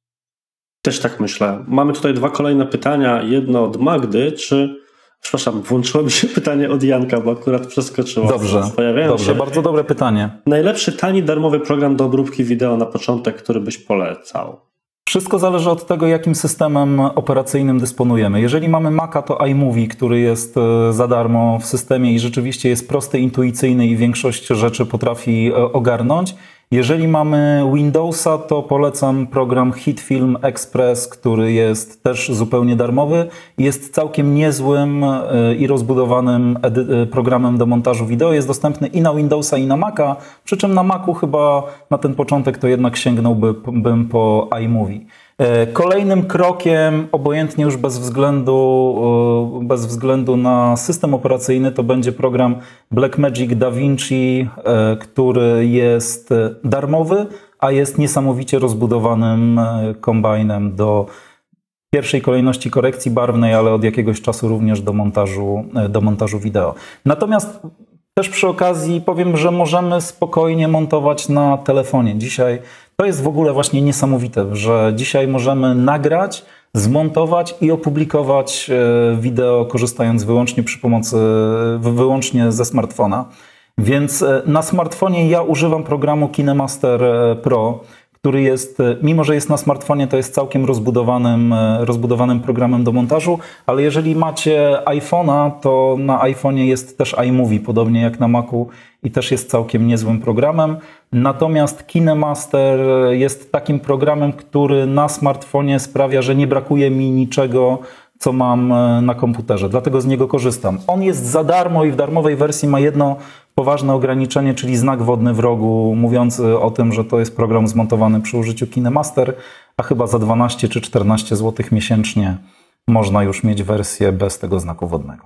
Też tak myślę. Mamy tutaj dwa kolejne pytania. Jedno od Magdy, czy... Przepraszam, włączyło mi się pytanie od Janka, bo akurat przeskoczyło. Dobrze, dobrze, się... bardzo dobre pytanie. Najlepszy, tani, darmowy program do obróbki wideo na początek, który byś polecał? Wszystko zależy od tego, jakim systemem operacyjnym dysponujemy. Jeżeli mamy Maca, to iMovie, który jest za darmo w systemie i rzeczywiście jest prosty, intuicyjny i większość rzeczy potrafi ogarnąć. Jeżeli mamy Windowsa, to polecam program HitFilm Express, który jest też zupełnie darmowy. Jest całkiem niezłym i rozbudowanym programem do montażu wideo. Jest dostępny i na Windowsa, i na Maca, przy czym na Macu chyba na ten początek to jednak sięgnąłbym po iMovie. Kolejnym krokiem, obojętnie już bez względu, bez względu na system operacyjny, to będzie program Blackmagic DaVinci, który jest darmowy, a jest niesamowicie rozbudowanym kombajnem do pierwszej kolejności korekcji barwnej, ale od jakiegoś czasu również do montażu, do montażu wideo. Natomiast też przy okazji powiem, że możemy spokojnie montować na telefonie. Dzisiaj to jest w ogóle właśnie niesamowite, że dzisiaj możemy nagrać, zmontować i opublikować wideo, korzystając wyłącznie przy pomocy, wyłącznie ze smartfona. Więc na smartfonie ja używam programu KineMaster Pro, który jest, mimo że jest na smartfonie, to jest całkiem rozbudowanym, rozbudowanym programem do montażu, ale jeżeli macie iPhone'a, to na iPhone'ie jest też iMovie, podobnie jak na Macu i też jest całkiem niezłym programem. Natomiast KineMaster jest takim programem, który na smartfonie sprawia, że nie brakuje mi niczego, co mam na komputerze, dlatego z niego korzystam. On jest za darmo i w darmowej wersji ma jedno poważne ograniczenie, czyli znak wodny w rogu, mówiący o tym, że to jest program zmontowany przy użyciu KineMaster, a chyba za dwanaście czy czternaście złotych miesięcznie można już mieć wersję bez tego znaku wodnego.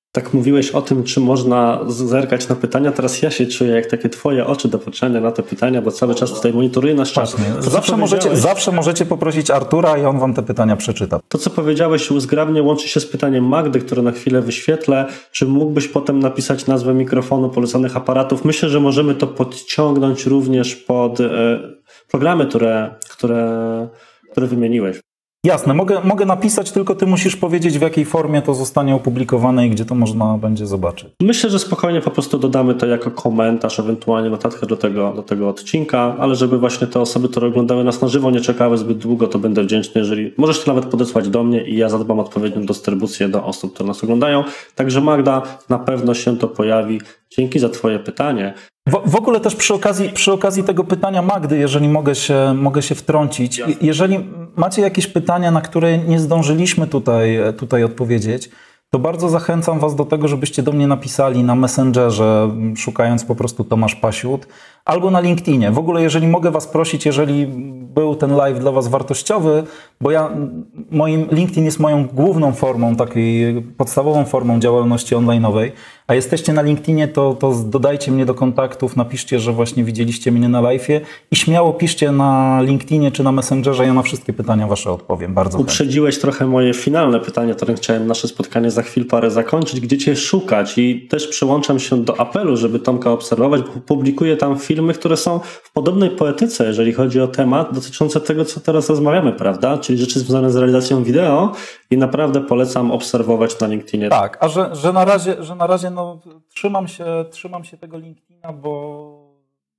Tak mówiłeś o tym, czy można zerkać na pytania, teraz ja się czuję jak takie twoje oczy do patrzenia na te pytania, bo cały czas tutaj monitoruję nasz czas. Zawsze możecie, zawsze możecie poprosić Artura i on wam te pytania przeczyta. To, co powiedziałeś, zgrabnie łączy się z pytaniem Magdy, które na chwilę wyświetlę. Czy mógłbyś potem napisać nazwę mikrofonu polecanych aparatów? Myślę, że możemy to podciągnąć również pod e, programy, które, które, które wymieniłeś. Jasne, mogę, mogę napisać, tylko ty musisz powiedzieć, w jakiej formie to zostanie opublikowane i gdzie to można będzie zobaczyć. Myślę, że spokojnie po prostu dodamy to jako komentarz, ewentualnie notatkę do tego, do tego odcinka, ale żeby właśnie te osoby, które oglądały nas na żywo, nie czekały zbyt długo, to będę wdzięczny, jeżeli możesz to nawet podesłać do mnie i ja zadbam o odpowiednią dystrybucję do osób, które nas oglądają. Także Magda, na pewno się to pojawi. Dzięki za twoje pytanie. W, w ogóle też przy okazji, przy okazji tego pytania Magdy, jeżeli mogę się, mogę się wtrącić, Jasne. Jeżeli macie jakieś pytania, na które nie zdążyliśmy tutaj, tutaj odpowiedzieć, to bardzo zachęcam was do tego, żebyście do mnie napisali na Messengerze, szukając po prostu Tomasz Pasiut, albo na LinkedInie. W ogóle jeżeli mogę was prosić, jeżeli był ten live dla was wartościowy, bo ja, moim LinkedIn jest moją główną formą, takiej podstawową formą działalności online'owej, a jesteście na LinkedInie, to, to dodajcie mnie do kontaktów, napiszcie, że właśnie widzieliście mnie na live'ie i śmiało piszcie na LinkedInie czy na Messengerze, ja na wszystkie pytania wasze odpowiem. Bardzo Uprzedziłeś chętnie. Trochę moje finalne pytanie, którym chciałem nasze spotkanie za chwil parę zakończyć. Gdzie cię szukać? I też przyłączam się do apelu, żeby Tomka obserwować, bo publikuję tam filmy, które są w podobnej poetyce, jeżeli chodzi o temat dotyczący tego, co teraz rozmawiamy, prawda? Czyli rzeczy związane z realizacją wideo i naprawdę polecam obserwować na LinkedInie. Tak, a że, że na razie, że na razie no, trzymam się, trzymam się tego LinkedIna, bo,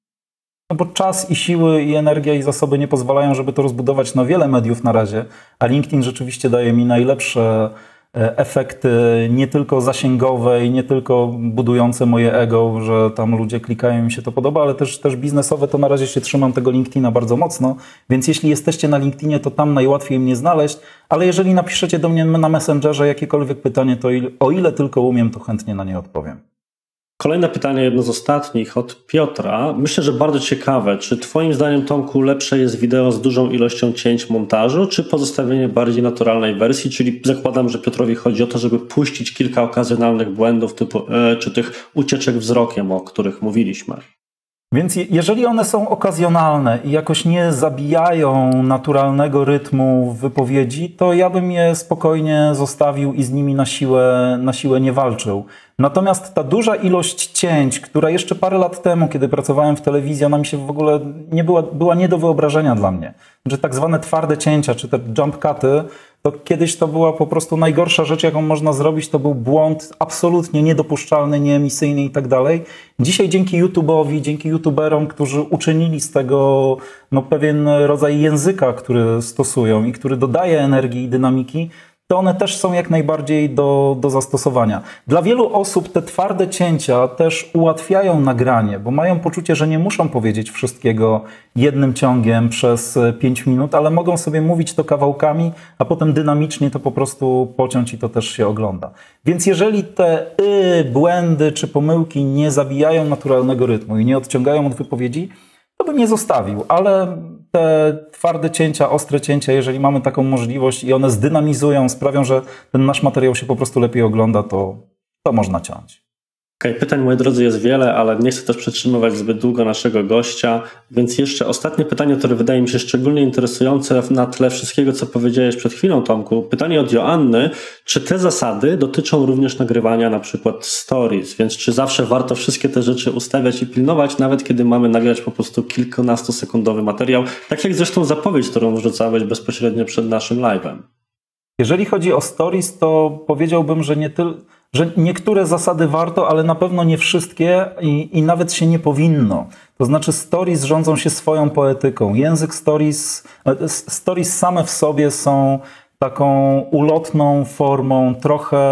no bo czas i siły i energia i zasoby nie pozwalają, żeby to rozbudować na wiele mediów na razie, a LinkedIn rzeczywiście daje mi najlepsze efekty nie tylko zasięgowe i nie tylko budujące moje ego, że tam ludzie klikają i mi się to podoba, ale też, też biznesowe, to na razie się trzymam tego LinkedIna bardzo mocno, więc jeśli jesteście na LinkedInie, to tam najłatwiej mnie znaleźć, ale jeżeli napiszecie do mnie na Messengerze jakiekolwiek pytanie, to il, o ile tylko umiem, to chętnie na nie odpowiem. Kolejne pytanie, jedno z ostatnich, od Piotra. Myślę, że bardzo ciekawe. Czy twoim zdaniem, Tomku, lepsze jest wideo z dużą ilością cięć montażu, czy pozostawienie bardziej naturalnej wersji? Czyli zakładam, że Piotrowi chodzi o to, żeby puścić kilka okazjonalnych błędów, typu, e, czy tych ucieczek wzrokiem, o których mówiliśmy. Więc jeżeli one są okazjonalne i jakoś nie zabijają naturalnego rytmu wypowiedzi, to ja bym je spokojnie zostawił i z nimi na siłę, na siłę nie walczył. Natomiast ta duża ilość cięć, która jeszcze parę lat temu, kiedy pracowałem w telewizji, ona mi się w ogóle nie była, była nie do wyobrażenia dla mnie. Że tak zwane twarde cięcia, czy te jump cuty, to kiedyś to była po prostu najgorsza rzecz, jaką można zrobić, to był błąd absolutnie niedopuszczalny, nieemisyjny i tak dalej. Dzisiaj dzięki YouTube'owi, dzięki YouTuberom, którzy uczynili z tego no, pewien rodzaj języka, który stosują i który dodaje energii i dynamiki, to one też są jak najbardziej do, do zastosowania. Dla wielu osób te twarde cięcia też ułatwiają nagranie, bo mają poczucie, że nie muszą powiedzieć wszystkiego jednym ciągiem przez pięć minut, ale mogą sobie mówić to kawałkami, a potem dynamicznie to po prostu pociąć i to też się ogląda. Więc jeżeli te y, błędy czy pomyłki nie zabijają naturalnego rytmu i nie odciągają od wypowiedzi, to bym nie zostawił, ale te twarde cięcia, ostre cięcia, jeżeli mamy taką możliwość i one zdynamizują, sprawią, że ten nasz materiał się po prostu lepiej ogląda, to, to można ciąć. Okej, okay, pytań, moi drodzy, jest wiele, ale nie chcę też przetrzymywać zbyt długo naszego gościa, więc jeszcze ostatnie pytanie, które wydaje mi się szczególnie interesujące na tle wszystkiego, co powiedziałeś przed chwilą, Tomku. Pytanie od Joanny, czy te zasady dotyczą również nagrywania na przykład stories, więc czy zawsze warto wszystkie te rzeczy ustawiać i pilnować, nawet kiedy mamy nagrać po prostu kilkunastosekundowy materiał, tak jak zresztą zapowiedź, którą wrzucałeś bezpośrednio przed naszym live'em. Jeżeli chodzi o stories, to powiedziałbym, że nie tylko że niektóre zasady warto, ale na pewno nie wszystkie i, i nawet się nie powinno. To znaczy stories rządzą się swoją poetyką. Język stories, stories same w sobie są taką ulotną formą, trochę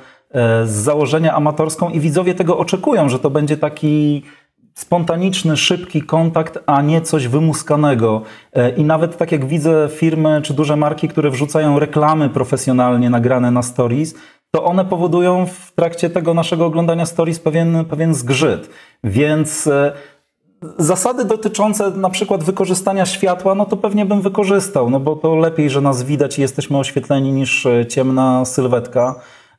z założenia amatorską i widzowie tego oczekują, że to będzie taki spontaniczny, szybki kontakt, a nie coś wymuskanego. I nawet tak jak widzę firmy czy duże marki, które wrzucają reklamy profesjonalnie nagrane na stories, to one powodują w trakcie tego naszego oglądania stories pewien, pewien zgrzyt. Więc e, zasady dotyczące na przykład wykorzystania światła, no to pewnie bym wykorzystał, no bo to lepiej, że nas widać i jesteśmy oświetleni niż ciemna sylwetka.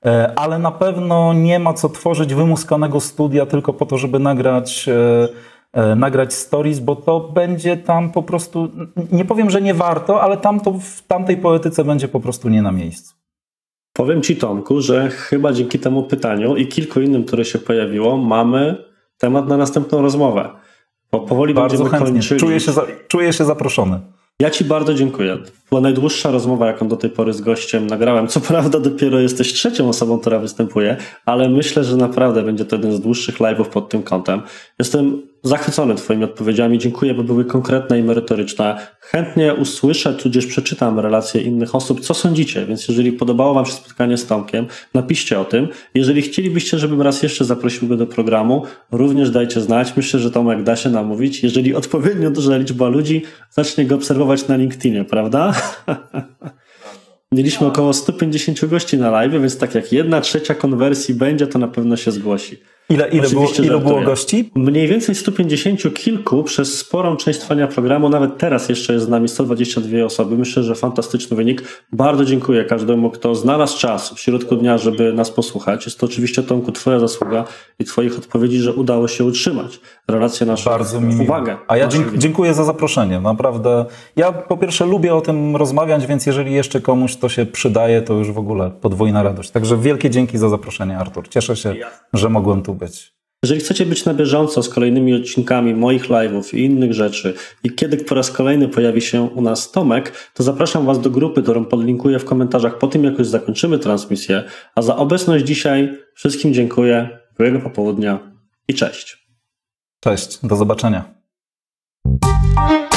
ale na pewno nie ma co tworzyć wymuskanego studia tylko po to, żeby nagrać, nagrać stories, bo to będzie tam po prostu, nie powiem, że nie warto, ale tam to w tamtej poetyce będzie po prostu nie na miejscu. Powiem Ci, Tomku, że chyba dzięki temu pytaniu i kilku innym, które się pojawiło, mamy temat na następną rozmowę. Bo powoli Bardzo będziemy chętnie. kończyli. Czuję się, za, czuję się zaproszony. Ja Ci bardzo dziękuję. Była najdłuższa rozmowa, jaką do tej pory z gościem nagrałem. Co prawda dopiero jesteś trzecią osobą, która występuje, ale myślę, że naprawdę będzie to jeden z dłuższych live'ów pod tym kątem. Jestem zachwycony Twoimi odpowiedziami. Dziękuję, bo były konkretne i merytoryczne. Chętnie usłyszę, tudzież przeczytam relacje innych osób. Co sądzicie? Więc jeżeli podobało Wam się spotkanie z Tomkiem, napiszcie o tym. Jeżeli chcielibyście, żebym raz jeszcze zaprosił go do programu, również dajcie znać. Myślę, że Tomek da się namówić. Jeżeli odpowiednio duża liczba ludzi zacznie go obserwować na LinkedInie, prawda? Mieliśmy około sto pięćdziesiąt gości na live, więc tak jak jedna trzecia konwersji będzie, to na pewno się zgłosi. Ile, ile, było, ile było gości? Mniej więcej sto pięćdziesiąt kilku przez sporą część trwania programu. Nawet teraz jeszcze jest z nami sto dwadzieścia dwie osoby. Myślę, że fantastyczny wynik. Bardzo dziękuję każdemu, kto znalazł czas w środku dnia, żeby nas posłuchać. Jest to oczywiście, Tomku, Twoja zasługa i Twoich odpowiedzi, że udało się utrzymać relację naszą. Bardzo mi uwagę. A ja dziękuję, dziękuję za zaproszenie. Naprawdę. Ja po pierwsze lubię o tym rozmawiać, więc jeżeli jeszcze komuś to się przydaje, to już w ogóle podwójna radość. Także wielkie dzięki za zaproszenie, Artur. Cieszę się, że mogłem tu być. Jeżeli chcecie być na bieżąco z kolejnymi odcinkami moich live'ów i innych rzeczy i kiedy po raz kolejny pojawi się u nas Tomek, to zapraszam Was do grupy, którą podlinkuję w komentarzach po tym, jak już zakończymy transmisję. A za obecność dzisiaj wszystkim dziękuję, miłego popołudnia i cześć. Cześć, do zobaczenia.